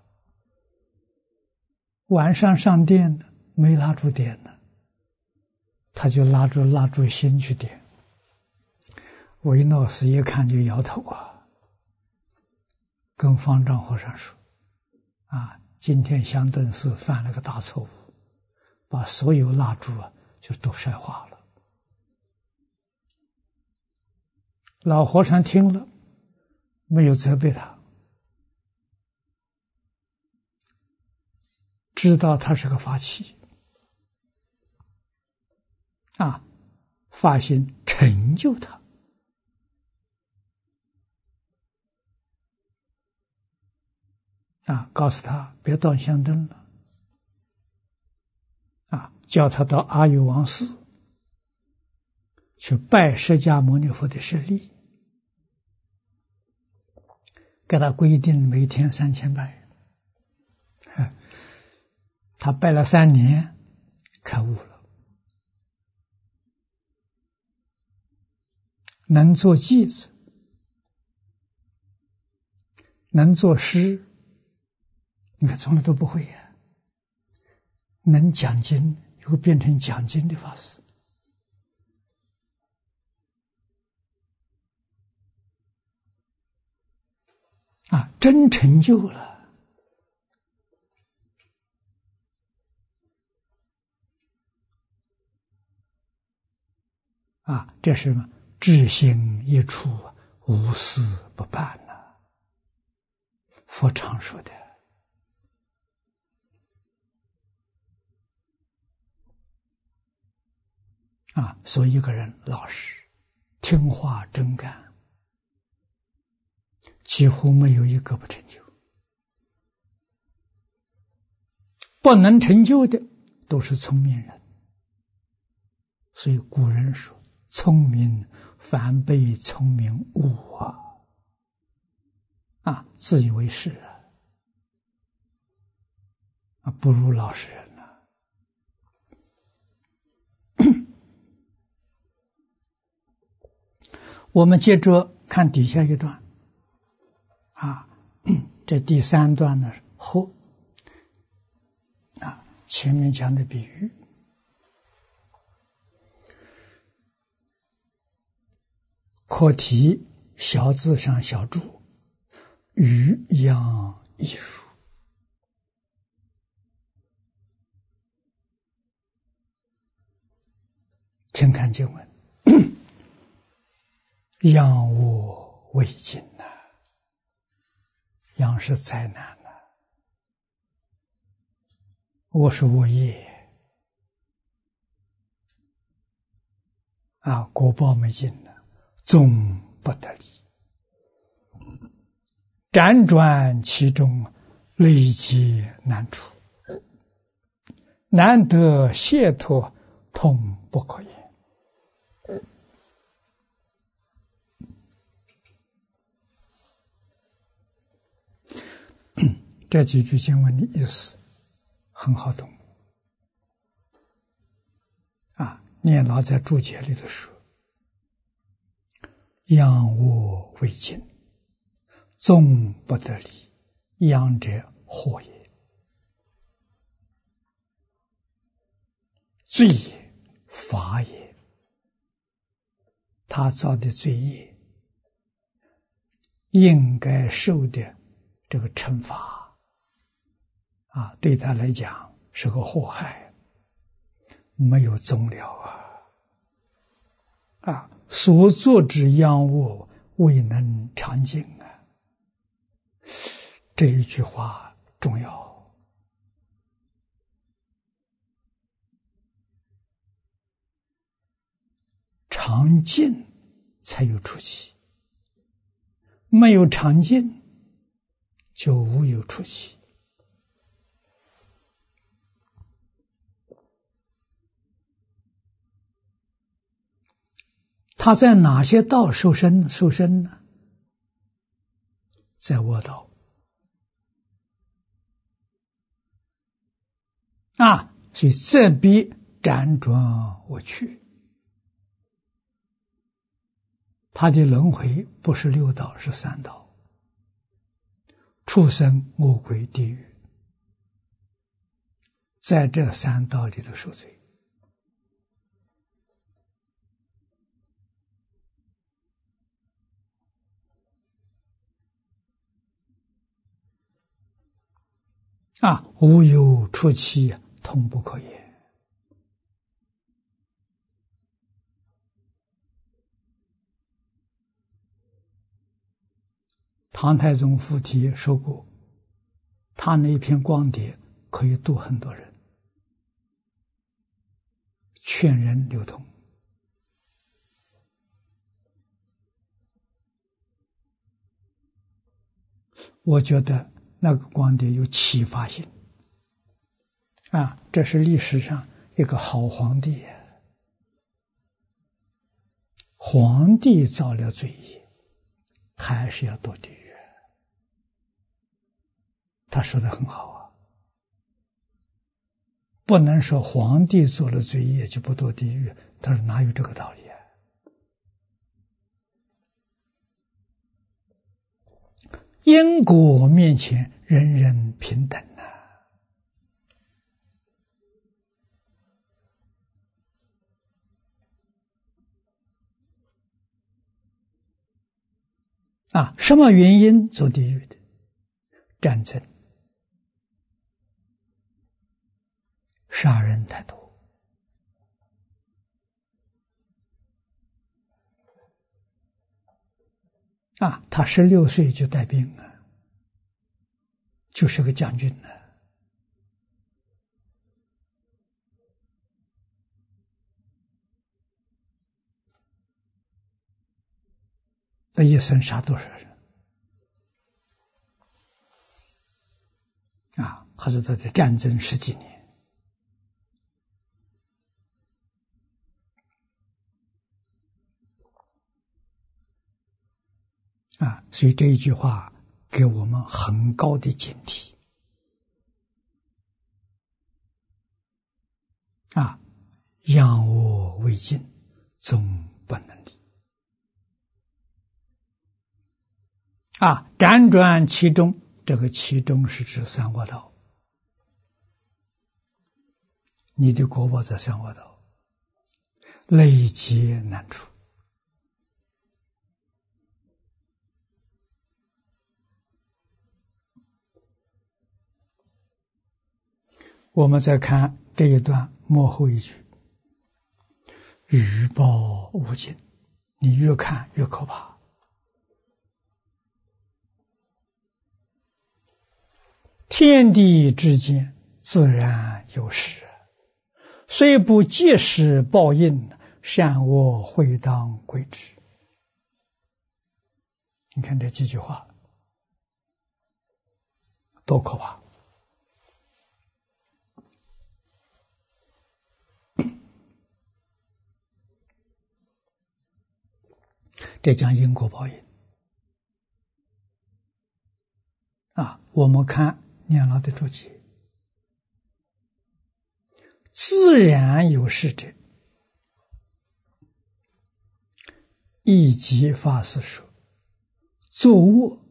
晚上上电呢，没蜡烛点呢，他就拉住蜡烛芯去点。维诺斯一看就摇头啊，跟方丈和尚说啊，今天香灯师犯了个大错误，把所有蜡烛啊就都晒化了。老和尚听了没有责备他，知道他是个法器啊，发心成就他啊，告诉他别断香灯了啊，叫他到阿育王寺去拜释迦牟尼佛的舍利，给他规定每天三千拜，他拜了三年，开悟了，能做偈子，能作诗，你看从来都不会呀，能讲经，又变成讲经的法师啊，真成就了啊！这是什么？智心一处，无事不办呐、啊。佛常说的啊，所以一个人老实、听话、真干，几乎没有一个不成就。不能成就的都是聪明人，所以古人说聪明反被聪明误啊，啊，自以为是啊，啊，不如老实人啊。 我们接着看底下一段啊，这第三段呢，和啊前面讲的比喻，课题小字上小注，鱼样艺术。请看经文，殃我未尽呐，殃是灾难呐，我是我业啊，果报没尽呐，终不得离，辗转其中，累积难处，难得解脱，痛不可言。这几句经文的意思很好懂啊！念老在注解里头说：“殃我未尽，终不得离。殃者祸也，罪也，罚也。他造的罪业，应该受的这个惩罚。”啊，对他来讲是个祸害，没有终了啊！啊，所作之殃恶，未能长尽啊！这一句话重要。长尽才有出期，没有长尽就无有出期。他在哪些道受身受身呢？在卧道啊，所以这必辗转我去。他的轮回不是六道，是三道：畜生、恶鬼、地狱，在这三道里头受罪。啊，无有出期，痛不可言。唐太宗附体说过，他那一篇光碟可以度很多人，劝人流通。我觉得那个光碟有启发性啊，这是历史上一个好皇帝，皇帝造了罪业，还是要堕地狱。他说的很好啊，不能说皇帝做了罪业就不堕地狱，他说哪有这个道理啊？因果面前人人平等啊！啊，什么原因走地狱的？战争、杀人太多啊！他十六岁就带兵了，就是个将军呢。那一生杀多少人啊？还是他的战争十几年啊？所以这一句话给我们很高的警惕啊！殃我未尽，终不能离。 啊，辗转其中，这个其中是指三恶道，你的果报在三恶道，累劫难除。我们再看这一段末后一句，余报无尽，你越看越可怕。天地之间自然有时，虽不及时报应，善恶会当归之。你看这几句话多可怕！这讲因果报应啊！我们看念老的注解，自然有事者，一即法师说，作恶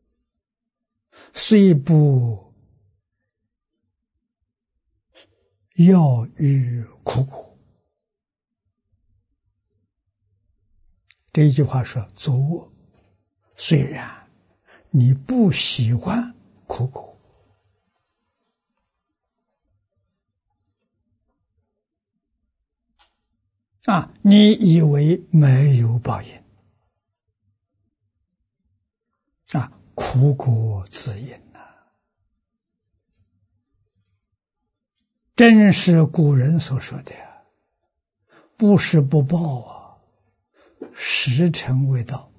虽不要于苦苦。这一句话说，作恶虽然你不喜欢苦苦，啊，你以为没有报应，啊，苦果自因啊，真是古人所说的，不是不报啊，时辰未到。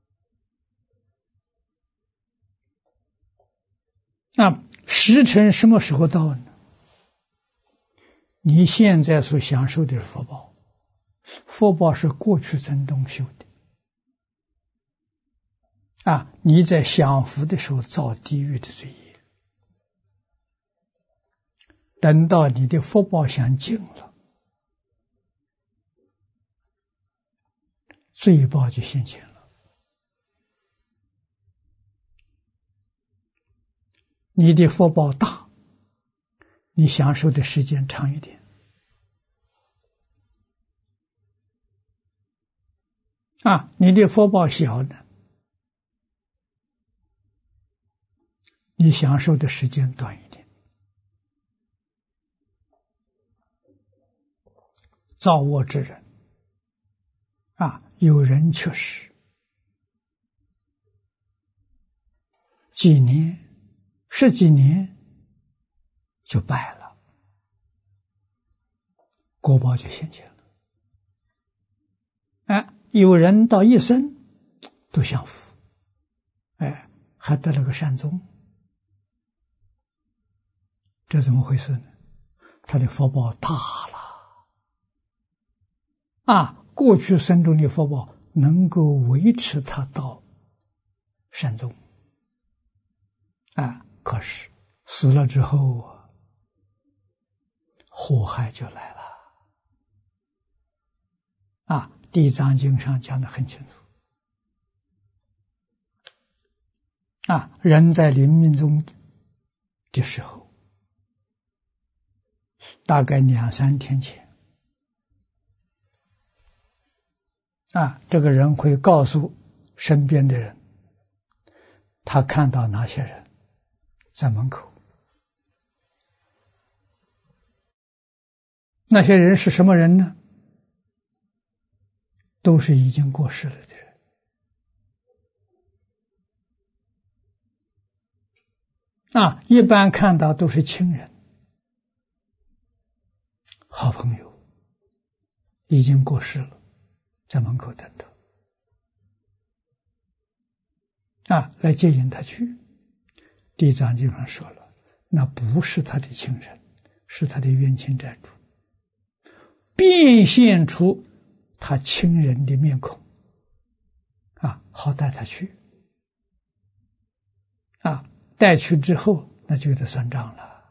那时辰什么时候到呢？你现在所享受的是福报，福报是过去生中修的啊！你在享福的时候造地狱的罪业，等到你的福报享尽了，罪报就现前了。你的福报大，你享受的时间长一点啊，你的福报小呢，你享受的时间短一点。造恶之人啊，有人确实几年十几年就败了，果报就现前了。哎，有人到一生都享福，哎，还得了个善终，这怎么回事呢？他的福报大了啊！过去生中的福报能够维持他到善终啊，可是死了之后祸害就来了啊！地藏经上讲得很清楚啊，人在临命终的时候，大概两三天前啊，这个人会告诉身边的人，他看到哪些人在门口。那些人是什么人呢？都是已经过世了的人啊，一般看到都是亲人、好朋友，已经过世了，在门口等他啊，来接引他去。地藏经上说了，那不是他的亲人，是他的冤亲债主，变现出他亲人的面孔啊，好带他去啊，带去之后那就得算账了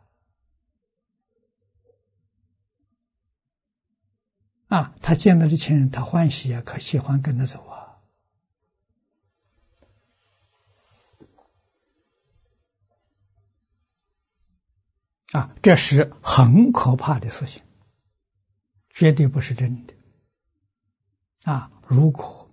啊，他见到的亲人他欢喜啊，可喜欢跟他走啊啊，这是很可怕的事情，绝对不是真的。啊，如果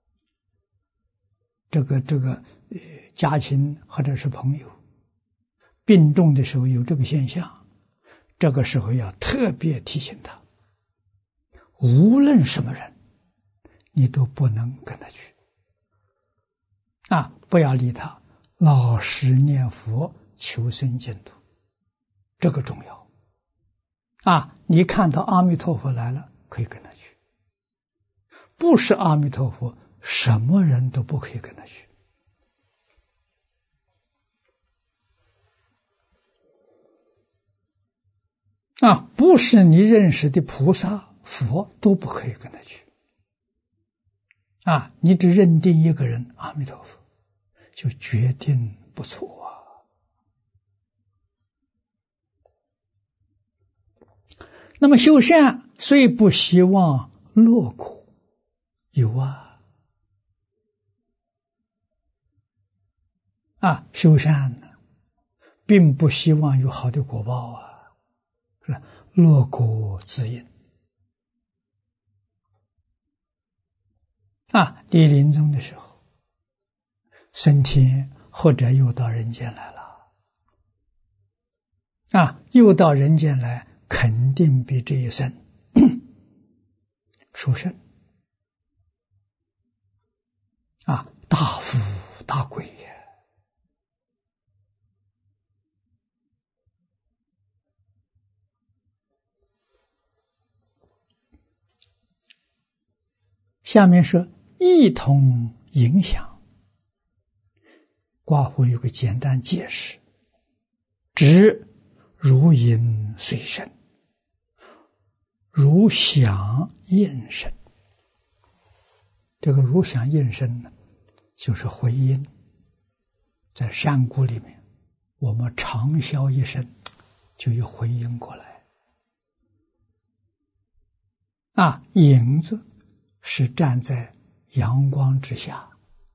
这个这个呃家亲或者是朋友病重的时候有这个现象，这个时候要特别提醒他，无论什么人，你都不能跟他去。啊，不要理他，老实念佛求生净土，这个重要。啊，你看到阿弥陀佛来了，可以跟他去；不是阿弥陀佛，什么人都不可以跟他去。啊，不是你认识的菩萨、佛都不可以跟他去。啊，你只认定一个人阿弥陀佛，就决定不错啊。那么修善虽不希望乐果，有啊，啊，修善呢，并不希望有好的果报啊，是吧？乐果自因。啊，你临终的时候，升天或者又到人间来了，啊，又到人间来，肯定比这一生殊胜啊，大富大贵呀！下面说一同影响，寡妇有个简单解释：指如影随身，如响应声。这个如响应声呢，就是回音。在山谷里面，我们长啸一声，就有回音过来。啊，影子是站在阳光之下，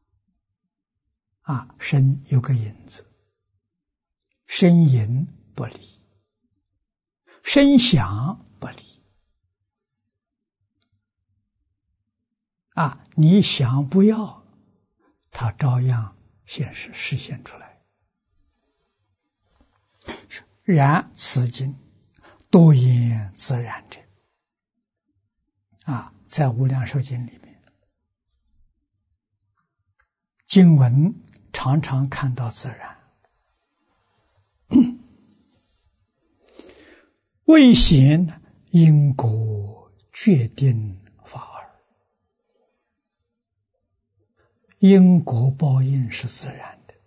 啊，身有个影子，身影不离，声响不离。啊，你想不要，它照样显示实现出来。然此经多言自然者，啊，在无量寿经里面，经文常常看到自然，未显因果决定法耳。因果报应是自然的，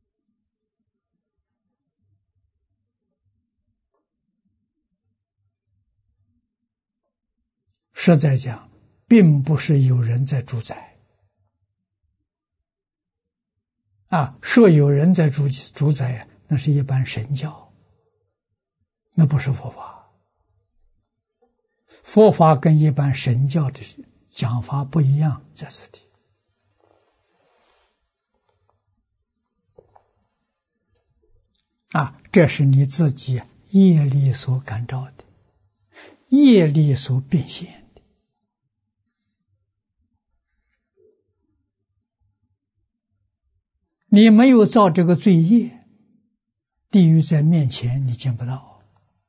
实在讲，并不是有人在主宰。啊，说有人在主主宰，那是一般神教，那不是佛法。佛法跟一般神教的讲法不一样，在此地。啊，这是你自己业力所感召的，业力所变现的。你没有造这个罪业，地狱在面前你见不到。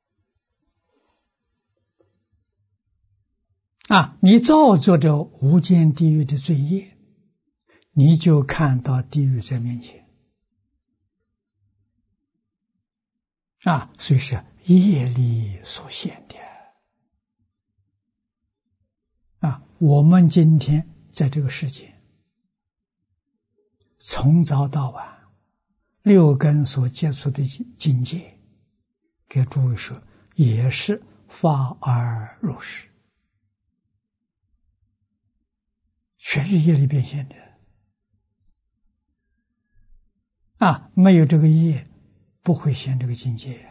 啊，你造作着无间地狱的罪业，你就看到地狱在面前。啊，所以是业力所现的。啊，我们今天在这个世界，从早到晚，六根所接触的境界，给诸位说，也是发而入实，全是业力变现的。啊，没有这个业，不会现这个境界。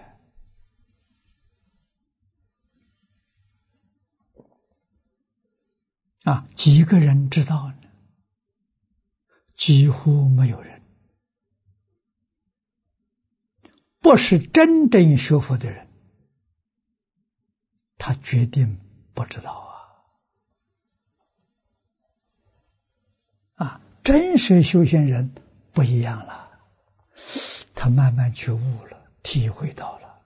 啊，几个人知道呢？几乎没有人。 不是真正学佛的人，他决定不知道啊！啊，真实修行人不一样了，他慢慢觉悟了，体会到了。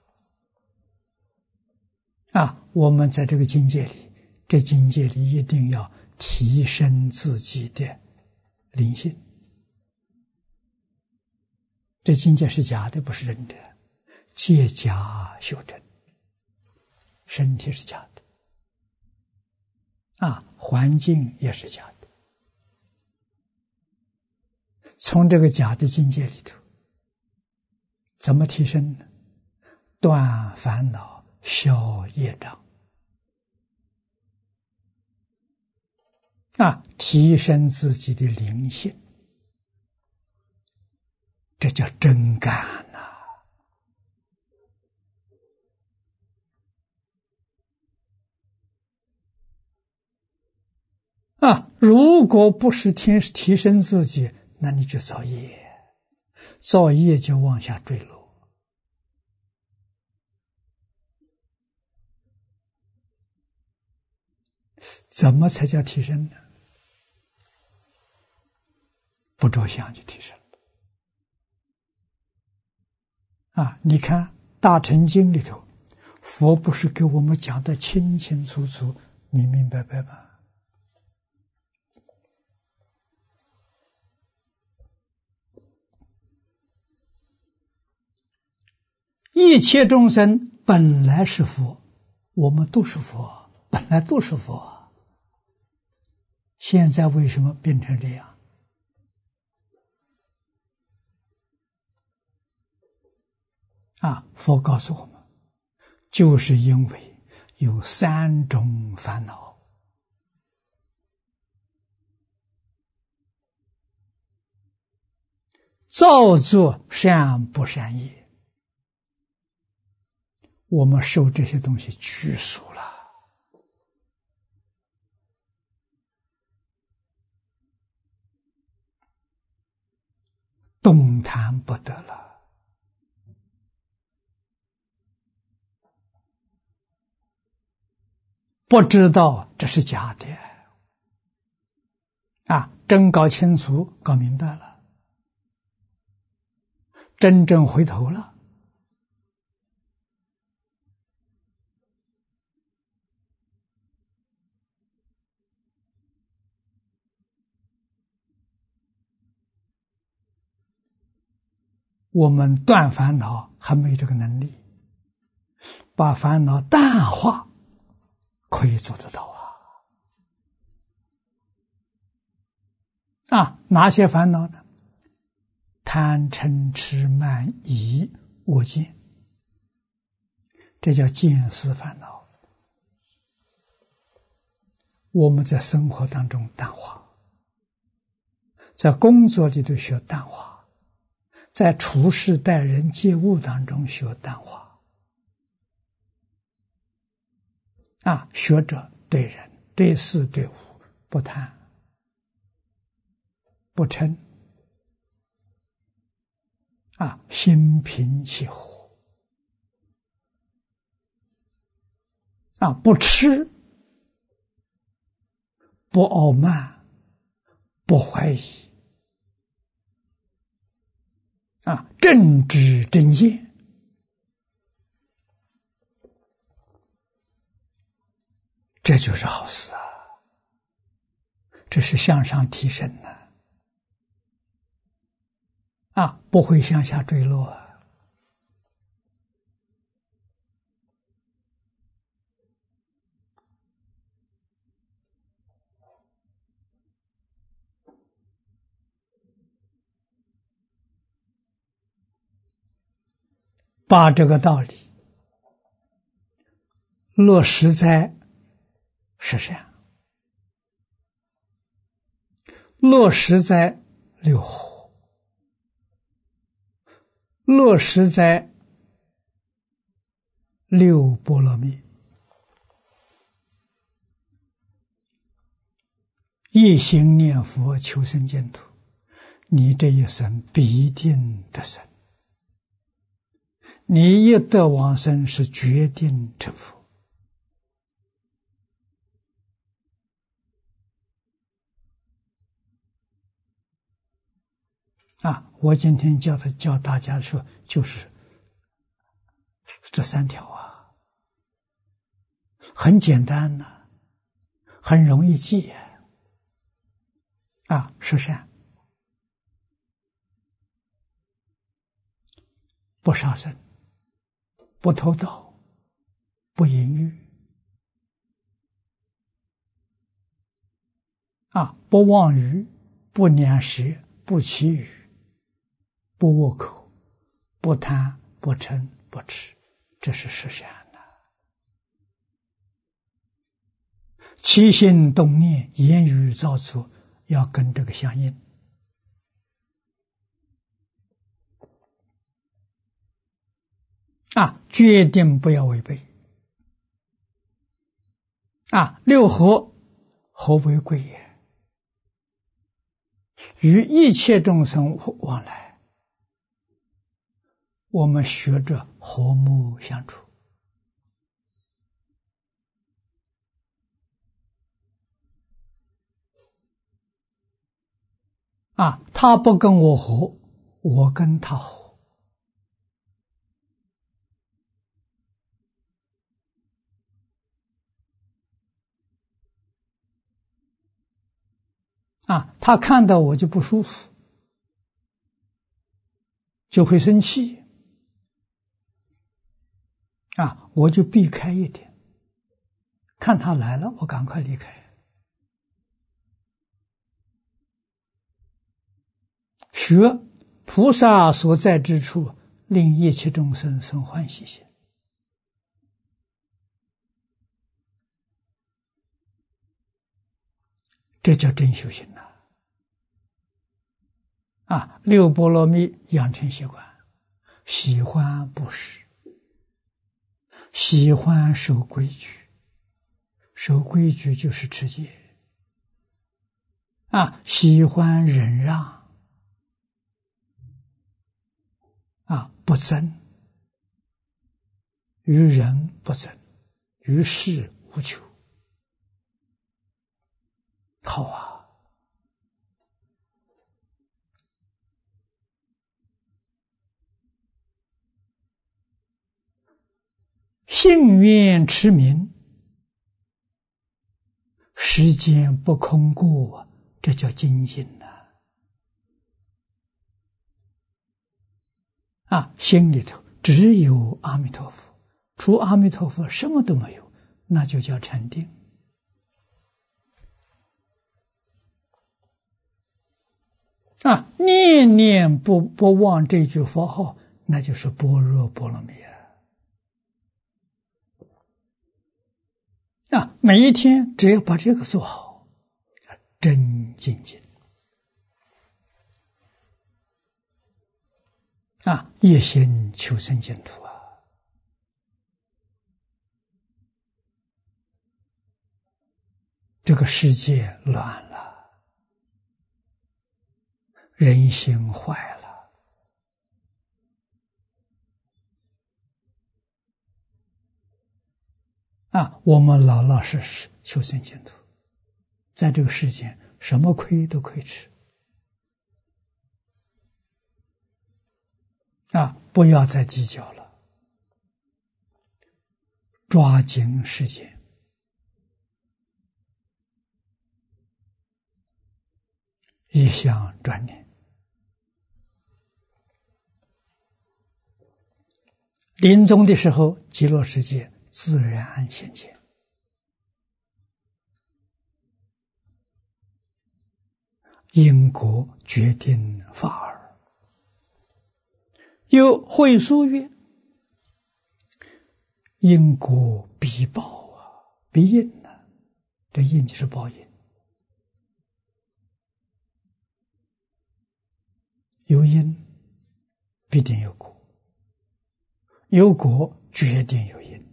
啊，我们在这个境界里，这境界里一定要提升自己的灵性。这境界是假的，不是真的，借假修真。身体是假的，啊，环境也是假的。从这个假的境界里头，怎么提升呢？断烦恼，消业障，啊，提升自己的灵性，这叫真干呐！啊，如果不是提提升自己，那你就造业，造业就往下坠落。怎么才叫提升呢？不着相就提升了。啊，你看《大乘经》里头，佛不是给我们讲的清清楚楚、明明白白吗？一切众生本来是佛，我们都是佛，本来都是佛，现在为什么变成这样？啊，佛告诉我们，就是因为有三种烦恼。造作善不善业，我们受这些东西拘束了，动弹不得了。不知道这是假的啊！真搞清楚、搞明白了，真正回头了，我们断烦恼还没这个能力，把烦恼淡化可以做得到啊！啊，哪些烦恼呢？贪嗔痴慢疑我见，这叫见思烦恼。我们在生活当中淡化，在工作里头学淡化，在处事待人接物当中学淡化。啊，学者对人对事对物不贪不嗔，啊，心平气和，啊，不痴不傲慢不怀疑，啊，正知正见，这就是好事啊！这是向上提升的啊，不会向下坠落啊。把这个道理落实在实上，落实在六合，落实在六波罗蜜，一心念佛求生净土，你这一生必定得生。 你一得往生是决定成佛。啊，我今天教他教大家说，就是这三条啊，很简单呐、啊，很容易记啊。啊，十善，不杀生，不偷盗，不淫欲，啊，不妄语，不两舌，不绮语，不恶口，不贪，不嗔，不痴，这是十善呐。起心动念，言语造作，要跟这个相应。啊，决定不要违背。啊，六合，合为贵也，与一切众生往来，我们学着和睦相处。啊，他不跟我和，我跟他和。啊，他看到我就不舒服，就会生气。啊，我就避开一点，看他来了，我赶快离开。学菩萨所在之处，令一切众生生欢喜心。这叫真修行呐！啊，六波罗蜜养成习惯，喜欢布施，喜欢守规矩，守规矩就是持戒。啊，喜欢忍让。啊，不争，于人不争，于事无求。好啊！信愿持名，时间不空过，这叫精进呐！啊，心里头只有阿弥陀佛，除阿弥陀佛什么都没有，那就叫禅定。啊，念念不不忘这句佛号，那就是般若波罗蜜啊！啊，每一天只要把这个做好，真精进。啊，一心求生净土啊！这个世界乱了，人心坏了。啊，我们老老实实求生净土，在这个世界什么亏都可以吃。啊，不要再计较了，抓紧时间。一向专念，临终的时候，极乐世界自然现前。因果决定法尔，有会疏曰：因果必报啊，必应啊，这因就是报应。有因必定有果，有果决定有因。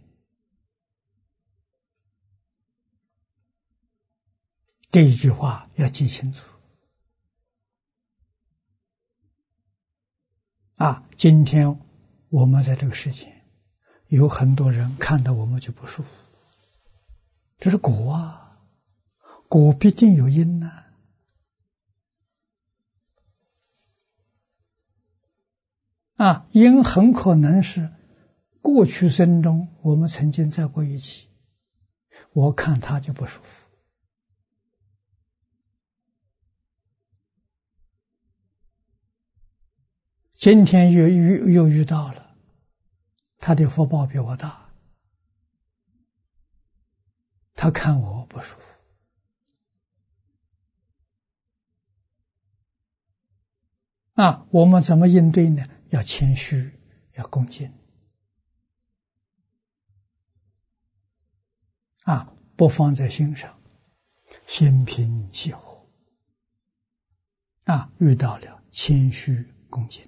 这一句话要记清楚啊！今天我们在这个世界有很多人看到我们就不舒服，这是果啊，果必定有因呢、啊。啊，因很可能是过去生中我们曾经在过一起，我看他就不舒服。今天又遇又遇到了，他的福报比我大，他看我不舒服。啊，我们怎么应对呢？要谦虚，要恭敬。啊，不放在心上，心平气和。啊，遇到了谦虚恭敬。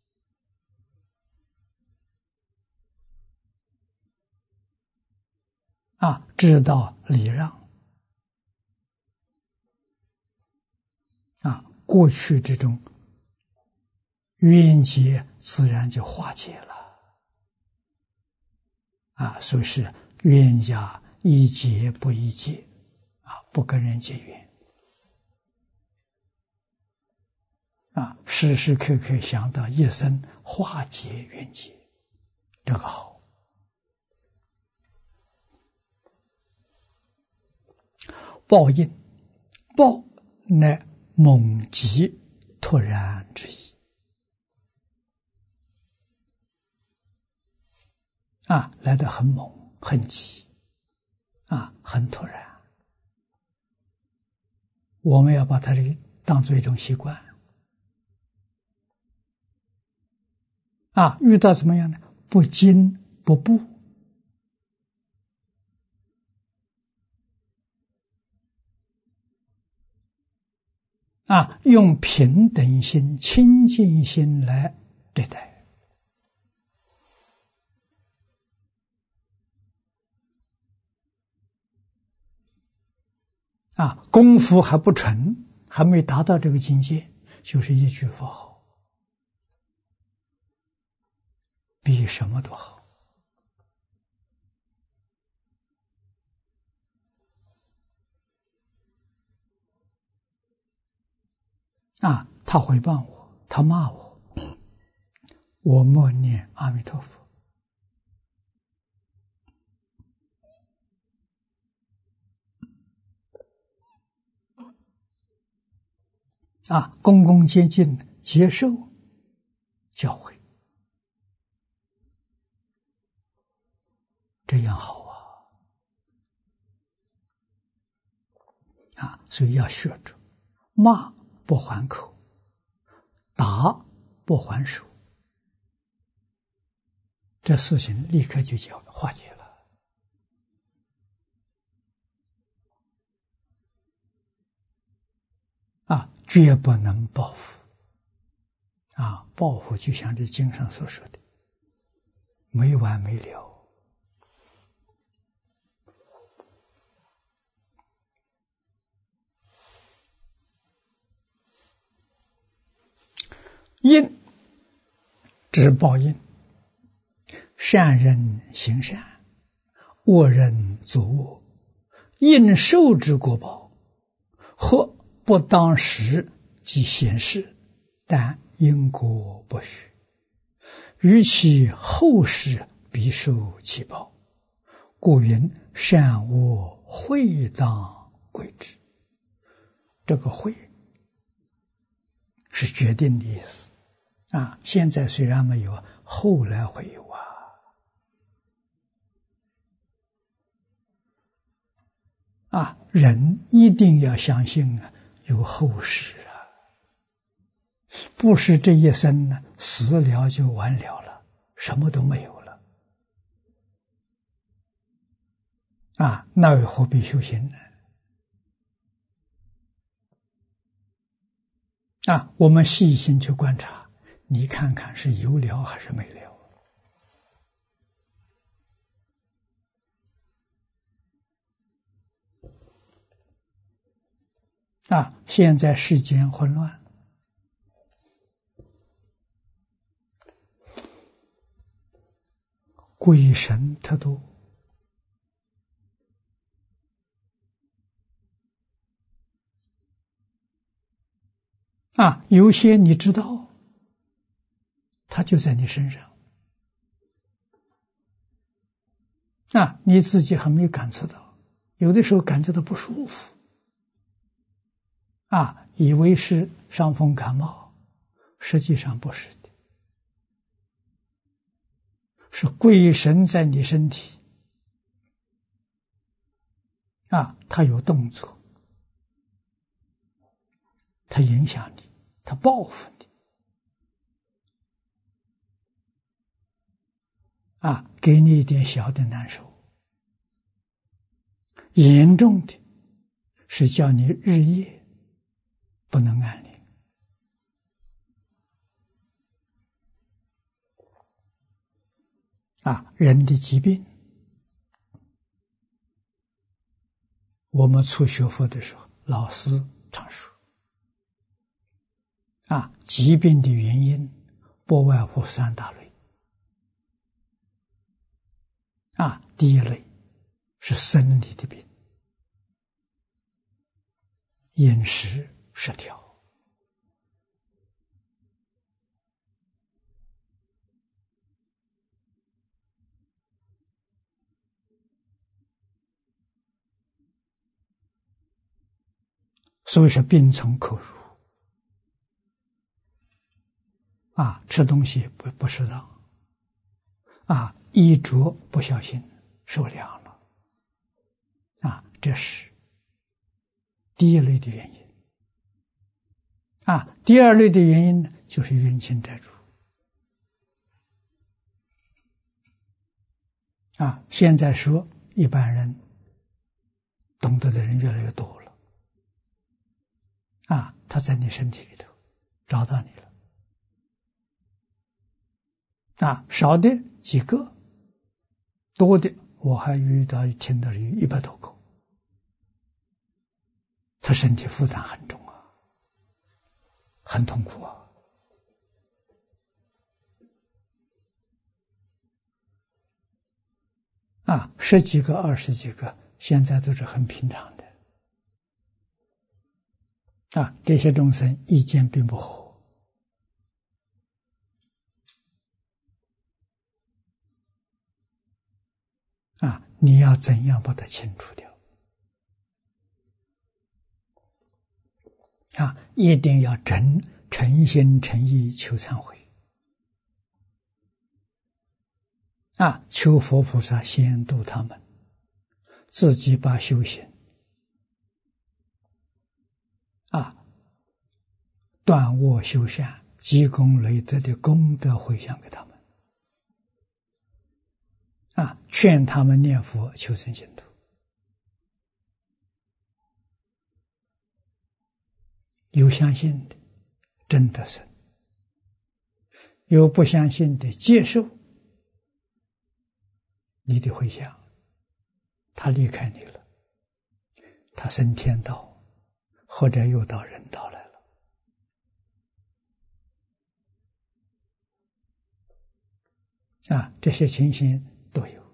啊，知道礼让。啊，过去这种冤结自然就化解了。啊，所以是冤家宜结不宜结，啊，不跟人结冤。啊，时时刻刻想到一生化解冤结，这个好。报应，报乃猛急突然之意。啊，来得很猛很急，啊，很突然。我们要把它这当做一种习惯。啊，遇到怎么样呢？不惊不怖。啊，用平等心、清净心来对待。啊，功夫还不纯，还没达到这个境界，就是一句佛号，比什么都好。啊，他诽谤我，他骂我，我默念阿弥陀佛。啊，恭恭敬敬接受教诲，这样好啊！啊，所以要学着骂不还口，打不还手，这事情立刻就解化解了。啊，绝不能报复。啊，报复就像这经上所说的，没完没了。因知报应，善人行善，恶人作恶，应受之果报，或不当时即显示，但因果不虚，于其后世必受其报，故云善恶会当归之。这个会是决定的意思啊！现在虽然没有，后来会有啊！啊，人一定要相信啊，有后世啊，不是这一生呢，死了就完了了，什么都没有了啊！那又何必修行呢？啊，我们细心去观察，你看看是有了还是没了。啊，现在世间混乱， 鬼神特多啊，有些你知道，它就在你身上啊，你自己还没有感触到，有的时候感觉到不舒服啊，以为是伤风感冒，实际上不是的，是鬼神在你身体啊，它有动作，它影响你，它报复你啊，给你一点小的难受，严重的是叫你日夜不能安宁啊。人的疾病，我们初学佛的时候，老师常说啊，疾病的原因不外乎三大类啊。第一类是生理的病，饮食失调所以说病从口入啊，吃东西不不适当啊，衣着不小心受凉了啊，这是第一类的原因啊。第二类的原因呢，就是冤亲债主啊。现在说一般人懂得的人越来越多了啊，他在你身体里头找到你了啊，少的几个，多的我还遇到听到有一百多个，他身体负担很重啊，很痛苦啊啊，十几个二十几个现在都是很平常的啊，这些众生意见并不合啊，你要怎样把它清除掉啊？一定要真诚心诚意求忏悔啊，求佛菩萨先度他们，自己把修行啊断恶修善积功累德的功德回向给他们啊，劝他们念佛求生净土。有相信的真得生，有不相信的接受你的回向，他离开你了，他升天道或者又到人道来了啊，这些情形都有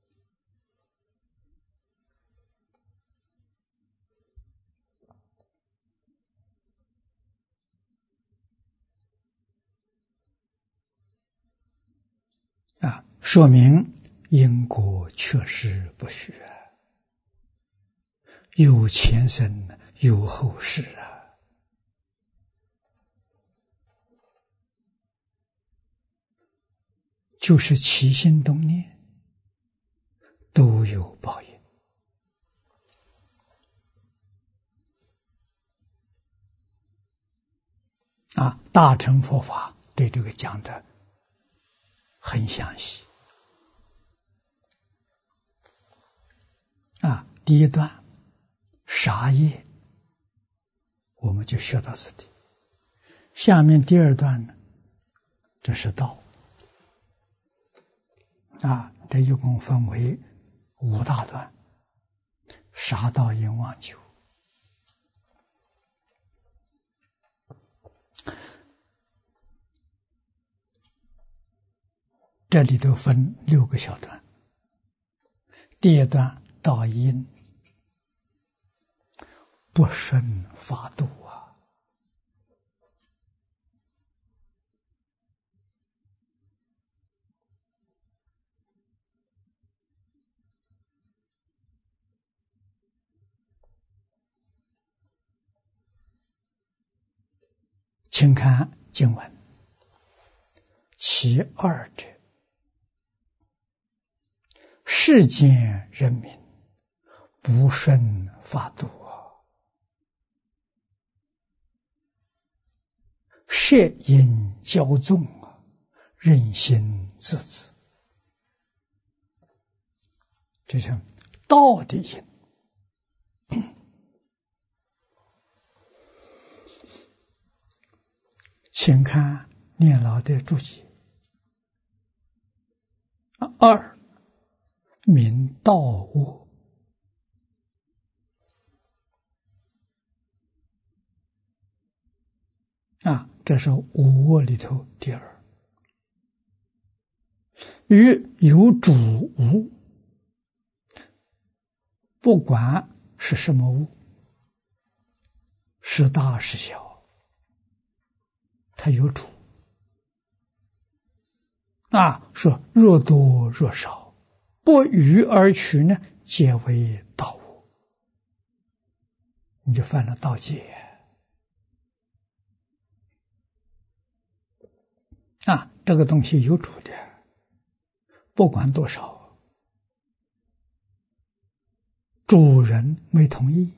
啊，说明因果确实不虚啊，有前生有后世啊，就是起心动念都有报应啊。大乘佛法对这个讲的很详细啊。第一段杀业我们就学到这里，下面第二段呢，这是道啊，这一共分为五大段，杀盗淫妄酒。 这里头分六个小段。第一段道因不生法度啊，请看经文，其二者，世间人民不生法度啊，摄因骄纵啊，任心自恣，这是道的因。请看念老的注解。二，明道我，啊，这是五我里头第二。与有主无，不管是什么物，是大是小，它有主。啊，说若多若少，不逾而取呢，皆为道物。你就犯了道戒啊！这个东西有主的，不管多少，主人没同意，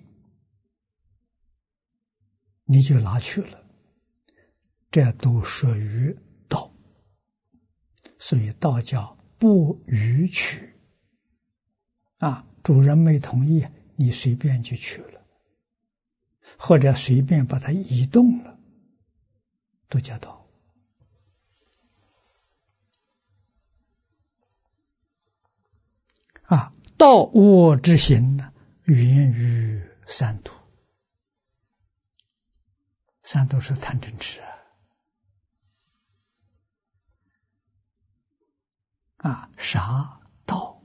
你就拿去了，这都属于道。所以道叫不逾取啊，主人没同意，你随便就取了，或者随便把它移动了，都叫道。啊，道我之行呢，源于三毒。三毒是贪嗔痴啊。啊，杀盗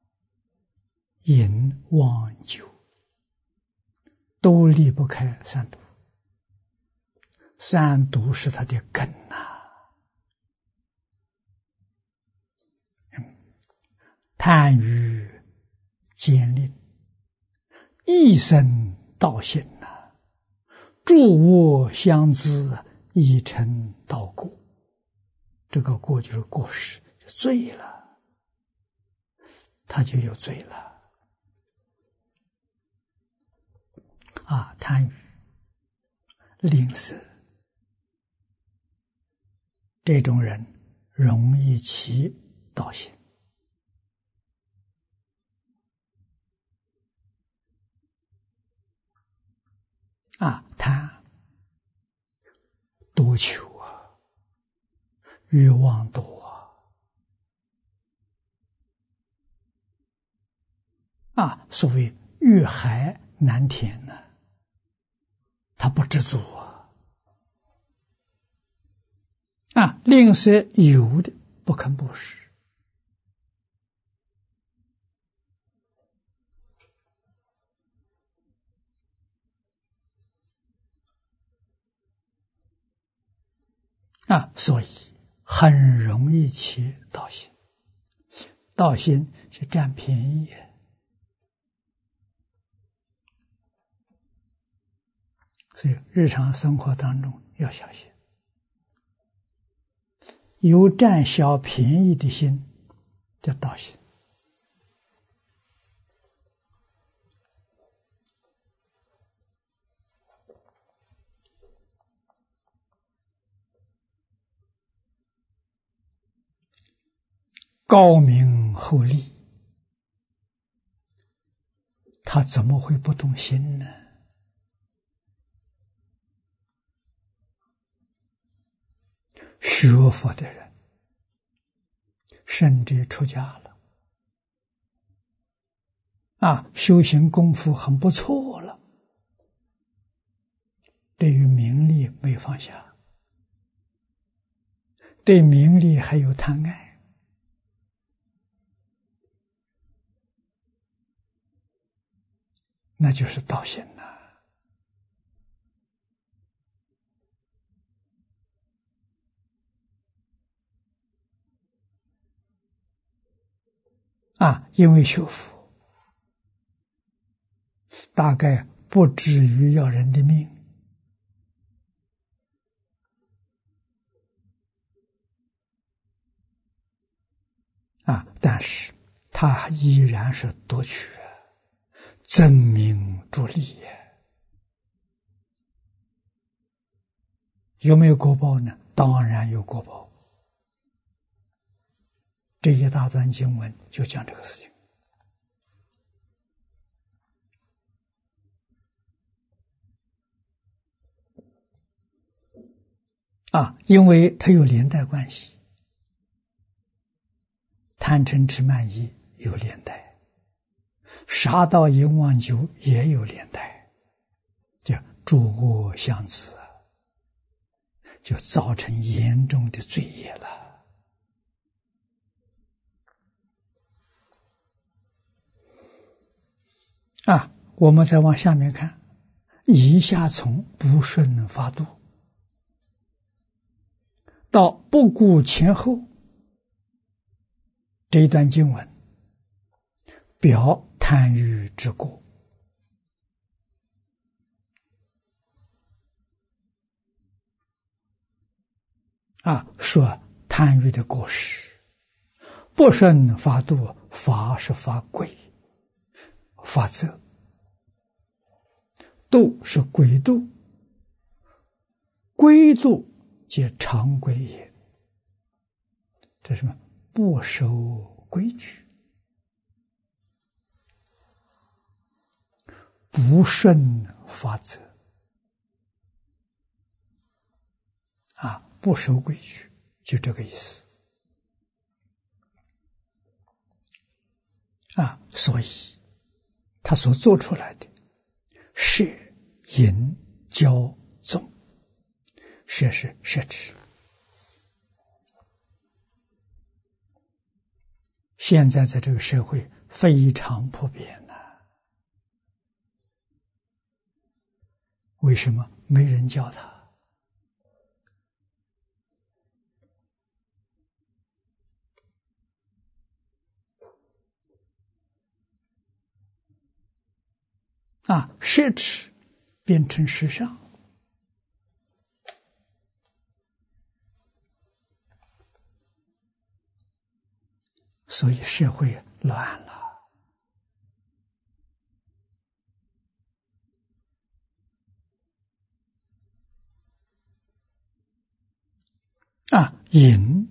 淫妄酒都离不开三毒，三毒是它的根呐、啊。贪欲奸佞，一生道行呐、啊，助我相知，以成道果。这个过就是过失。罪了，他就有罪了啊！贪欲、吝啬，这种人容易起盗心啊！贪多求啊，欲望多啊。啊，所谓欲海难填呢、啊，他不知足啊！啊，吝啬有的不肯布施，啊，所以很容易起盗心，盗心是占便宜。所以日常生活当中要小心，有占小便宜的心叫盗心。高明厚利，他怎么会不动心呢？学佛的人，甚至出家了，啊，修行功夫很不错了，对于名利没放下，对名利还有贪爱， 那就是道行了。啊，因为学佛，大概不至于要人的命。啊，但是他依然是夺取争名逐利，有没有果报呢？当然有果报。这一大段经文就讲这个事情。啊，因为它有连带关系。贪嗔痴慢疑有连带，杀盗淫妄酒也有连带，叫诸恶相滋，就造成严重的罪业了。啊，我们再往下面看，以下从不顺法度到不顾前后，这一段经文表贪欲之过。啊，说贪欲的过失，不顺法度，法是法规、法则，度是规度，规度皆常规也。这是什么？不守规矩，不顺法则。啊，不守规矩，就这个意思。啊，所以他所做出来的摄、淫、骄、纵，摄是摄持。现在在这个社会非常普遍了，为什么？没人教他。啊，奢侈变成时尚，所以社会乱了。啊，淫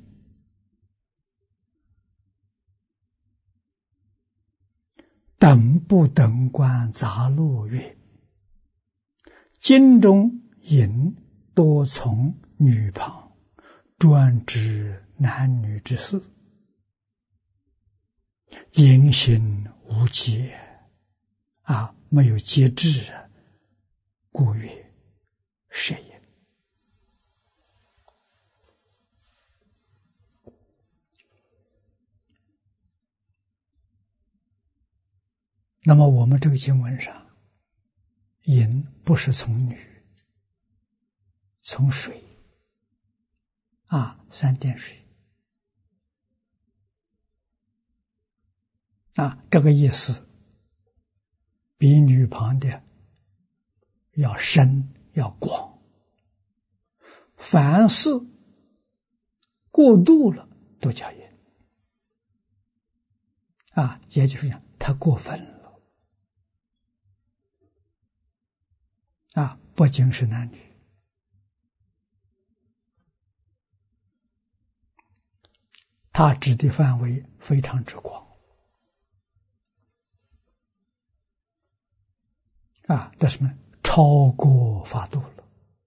等不等观杂录曰：经中淫多从女旁，专指男女之事，淫行无节，啊，没有节制，故曰摄淫。那么我们这个经文上，淫不是从女，从水，啊，三点水，啊，这个意思比女旁的要深要广，凡事过度了都叫淫，啊，也就是讲他过分了。啊，不仅是男女，它指的范围非常之广。啊，这什么？超过法度了。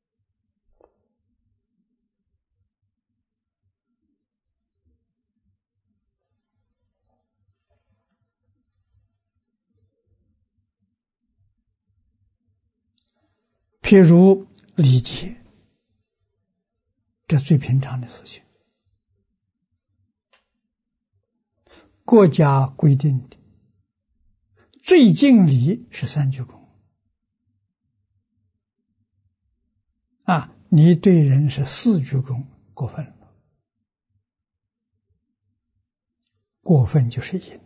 譬如礼节，这最平常的事情，国家规定的最敬礼是三鞠躬啊，你对人是四鞠躬，过分了，过分就是淫。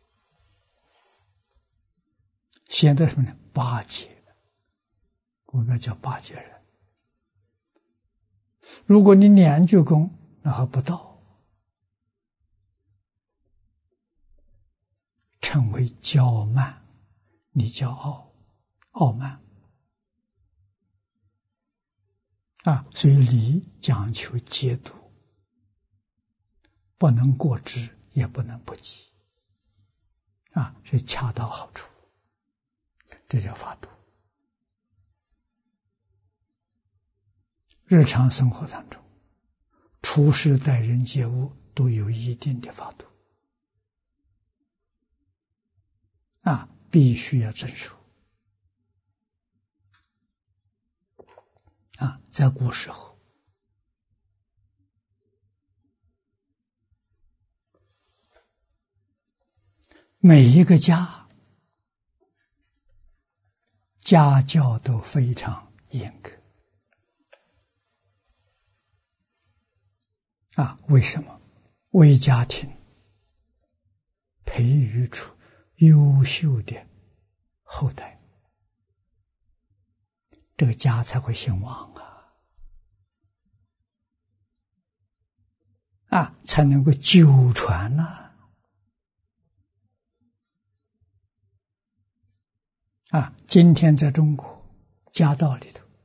显得什么呢？巴结，我们要叫巴结人。如果你两鞠躬，那还不到，称为骄慢，你骄傲、傲慢啊。所以礼讲求节度，不能过之，也不能不及啊，是恰到好处，这叫法度。日常生活当中，处事待人接物都有一定的法度啊，必须要遵守啊。在古时候，每一个家家教都非常严格啊。为什么？为家庭培育出优秀的后代，这个家才会兴旺啊，啊，才能够久传呐、啊。啊，今天在中国家道里头，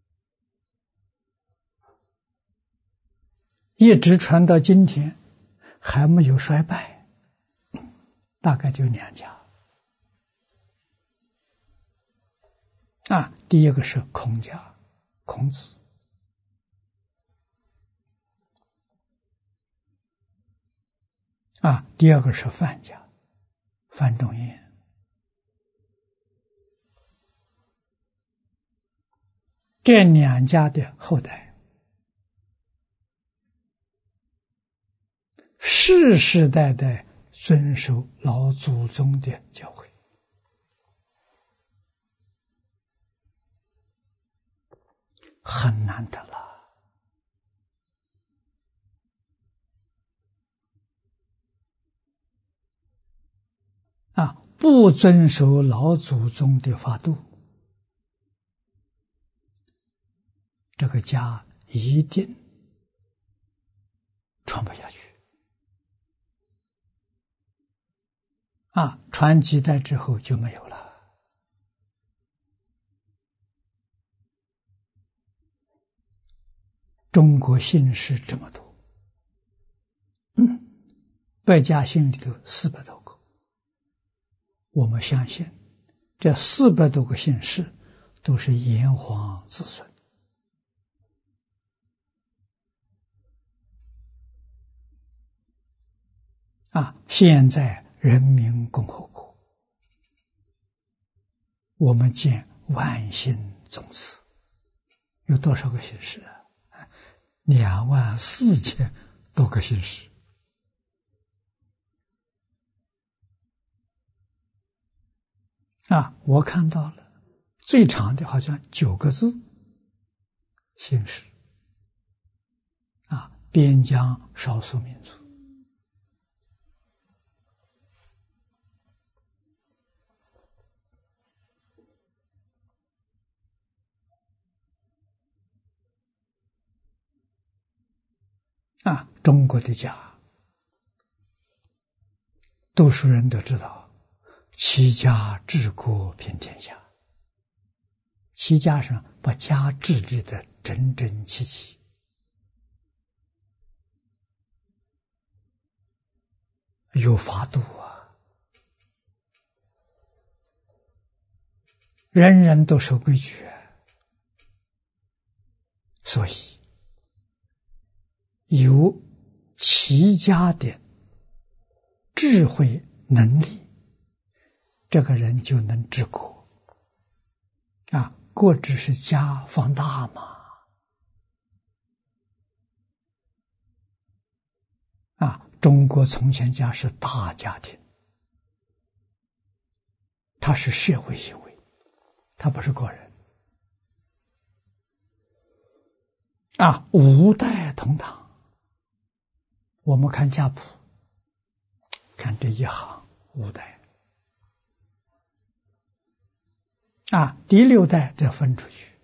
一直传到今天，还没有衰败，大概就两家。啊，第一个是孔家，孔子啊，第二个是范家，范仲淹。这两家的后代，世世代代遵守老祖宗的教诲，很难得了啊！不遵守老祖宗的法度，这个家一定传不下去啊！传几代之后就没有了。中国姓氏这么多，嗯，百家姓里头四百多个，我们相信这四百多个姓氏都是炎黄子孙啊！现在人民共和国，我们见万姓宗祠，有多少个姓氏啊？两万四千多个姓氏啊！我看到了最长的好像九个字姓氏啊，边疆少数民族啊，中国的家，读书人都知道，齐家治国平天下，齐家上把家治理的整整齐齐，有法度啊，人人都守规矩，所以有齐家的智慧能力，这个人就能治国啊，国只是家放大嘛啊，中国从前家是大家庭， 它是社会行为，它不是个人。啊，五代同堂，我们看家谱，看这一行五代，啊，第六代再分出去，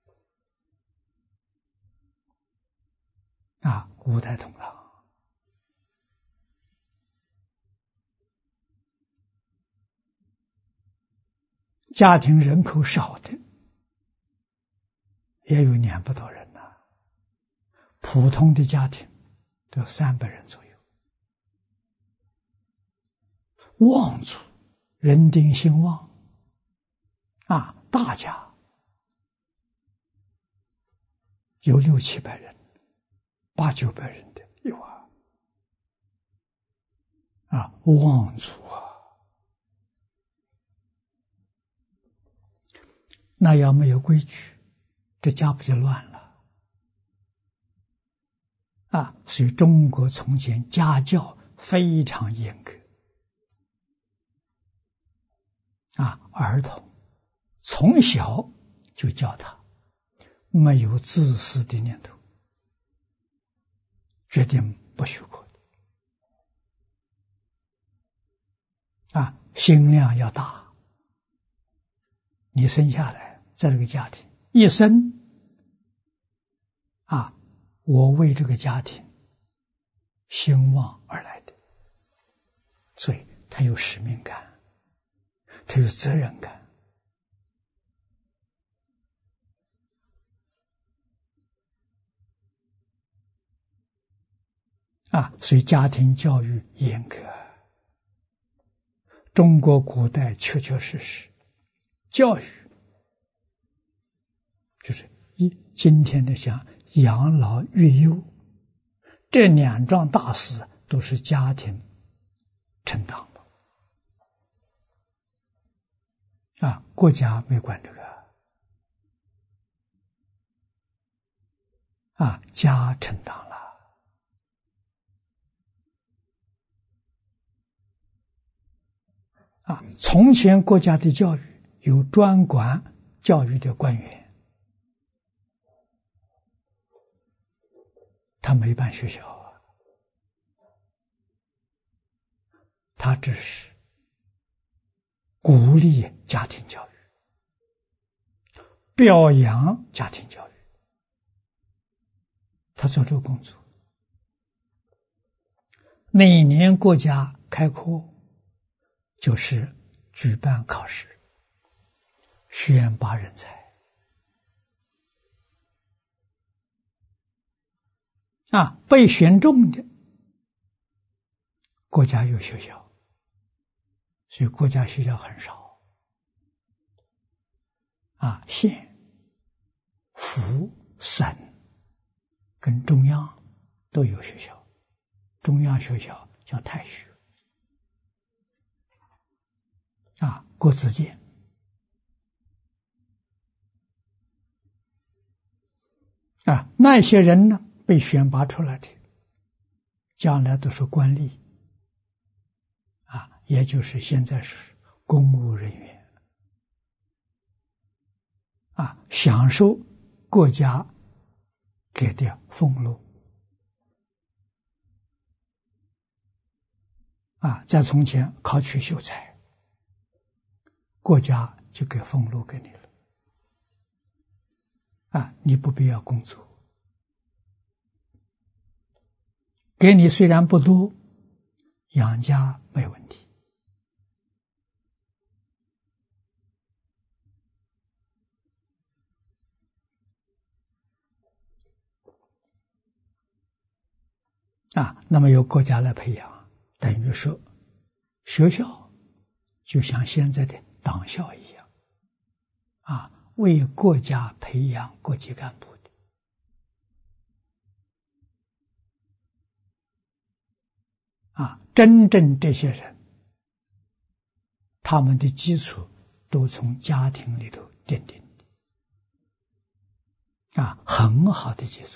啊，五代同堂。家庭人口少的也有两百多人呐、啊，普通的家庭都三百人左右。望族人丁兴旺啊，大家有六七百人，八九百人的有啊，啊，望族啊。那要没有规矩，这家不就乱了啊？所以中国从前家教非常严格啊，儿童从小就教他没有自私的念头，决定不许可的啊，心量要大。你生下来在这个家庭一生啊，我为这个家庭兴旺而来的，所以他有使命感，他有责任感啊，所以家庭教育严格。中国古代确确实实教育就是一今天的像养老育幼这两桩大事都是家庭承担的啊，国家没管这个啊，家承担了啊。从前国家的教育有专管教育的官员，他没办学校啊，他只是鼓励家庭教育，表扬家庭教育，他做这个工作。每年国家开课就是举办考试，选拔人才啊，被选中的国家有学校，所以国家学校很少啊，县、府、省跟中央都有学校，中央学校叫太学啊，国子监啊，那些人呢被选拔出来的，将来都是官吏啊，也就是现在是公务人员啊，享受国家给的俸禄啊。在从前考取秀才，国家就给俸禄给你了啊，你不必要工作，给你虽然不多，养家没问题啊。那么由国家来培养，等于说学校就像现在的党校一样啊，为国家培养国级干部的啊，真正这些人他们的基础都从家庭里头奠定的啊，很好的基础。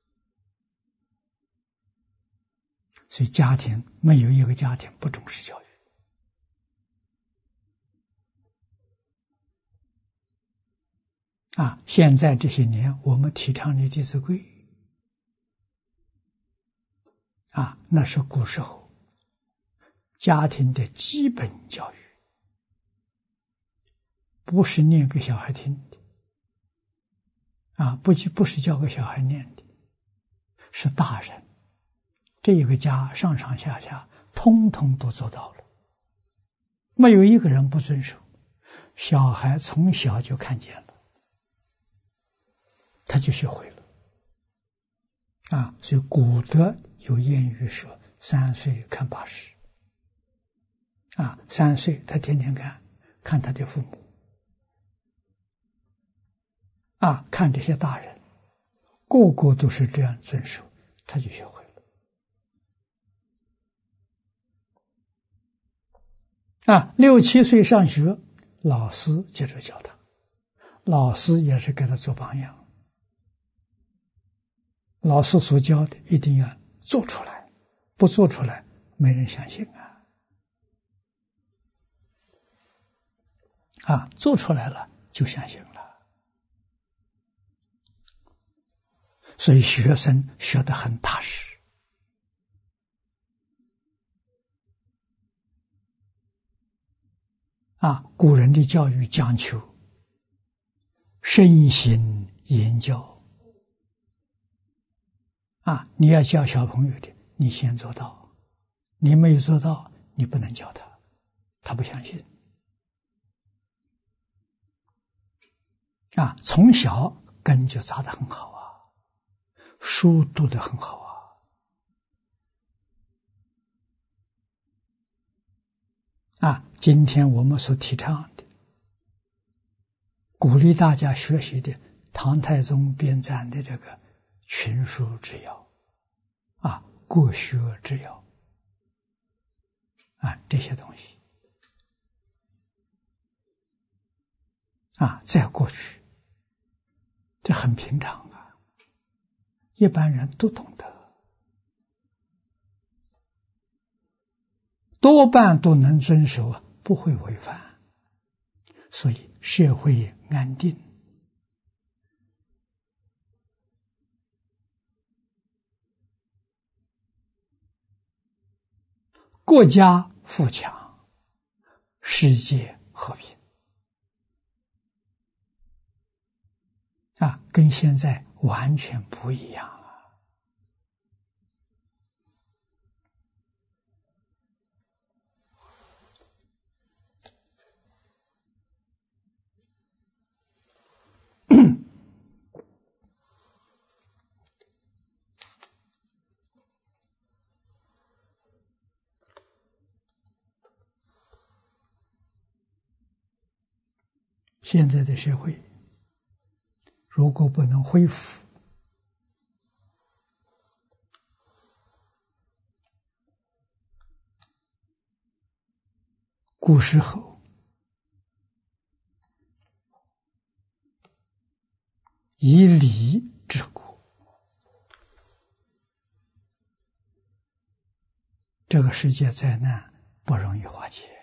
所以家庭没有一个家庭不重视教育啊，现在这些年我们提倡的《弟子规》啊，那是古时候家庭的基本教育，不是念给小孩听的啊，不不是教给小孩念的，是大人这一个家上上下下通通都做到了，没有一个人不遵守，小孩从小就看见了，他就学会了啊。所以古德有谚语说三岁看八十啊，三岁他天天看看他的父母啊，看这些大人个个都是这样遵守，他就学会了啊。六七岁上学，老师接着教他，老师也是给他做榜样，老师所教的一定要做出来，不做出来没人相信啊。啊，做出来了就相信了。所以学生学得很踏实啊。古人的教育讲求身心言教啊，你要教小朋友的，你先做到，你没有做到，你不能教他，他不相信啊。从小根就扎得很好啊，书读得很好啊。啊，今天我们所提倡的，鼓励大家学习的唐太宗编纂的这个群书治要啊，国学治要啊，这些东西啊，在过去这很平常啊，一般人都懂得，多半都能遵守啊，不会违反，所以社会安定，国家富强，世界和平啊，跟现在完全不一样啊。现在的社会如果不能恢复古时候以礼治国，这个世界灾难不容易化解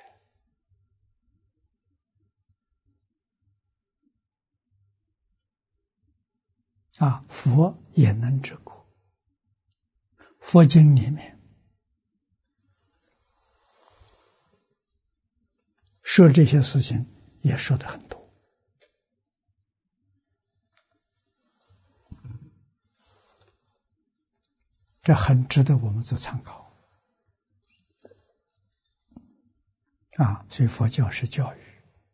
啊。佛也能治国，佛经里面说这些事情也说得很多，这很值得我们做参考啊。所以佛教是教育，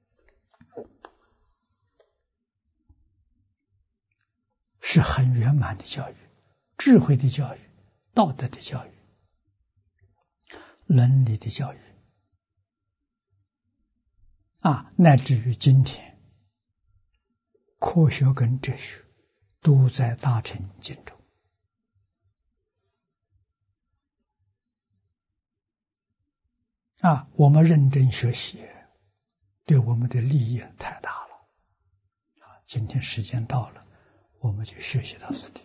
是很圆满的教育，智慧的教育，道德的教育，伦理的教育啊，乃至于今天科学跟哲学都在大乘经中啊。我们认真学习，对我们的利益太大了啊。今天时间到了，我们就学习到此地。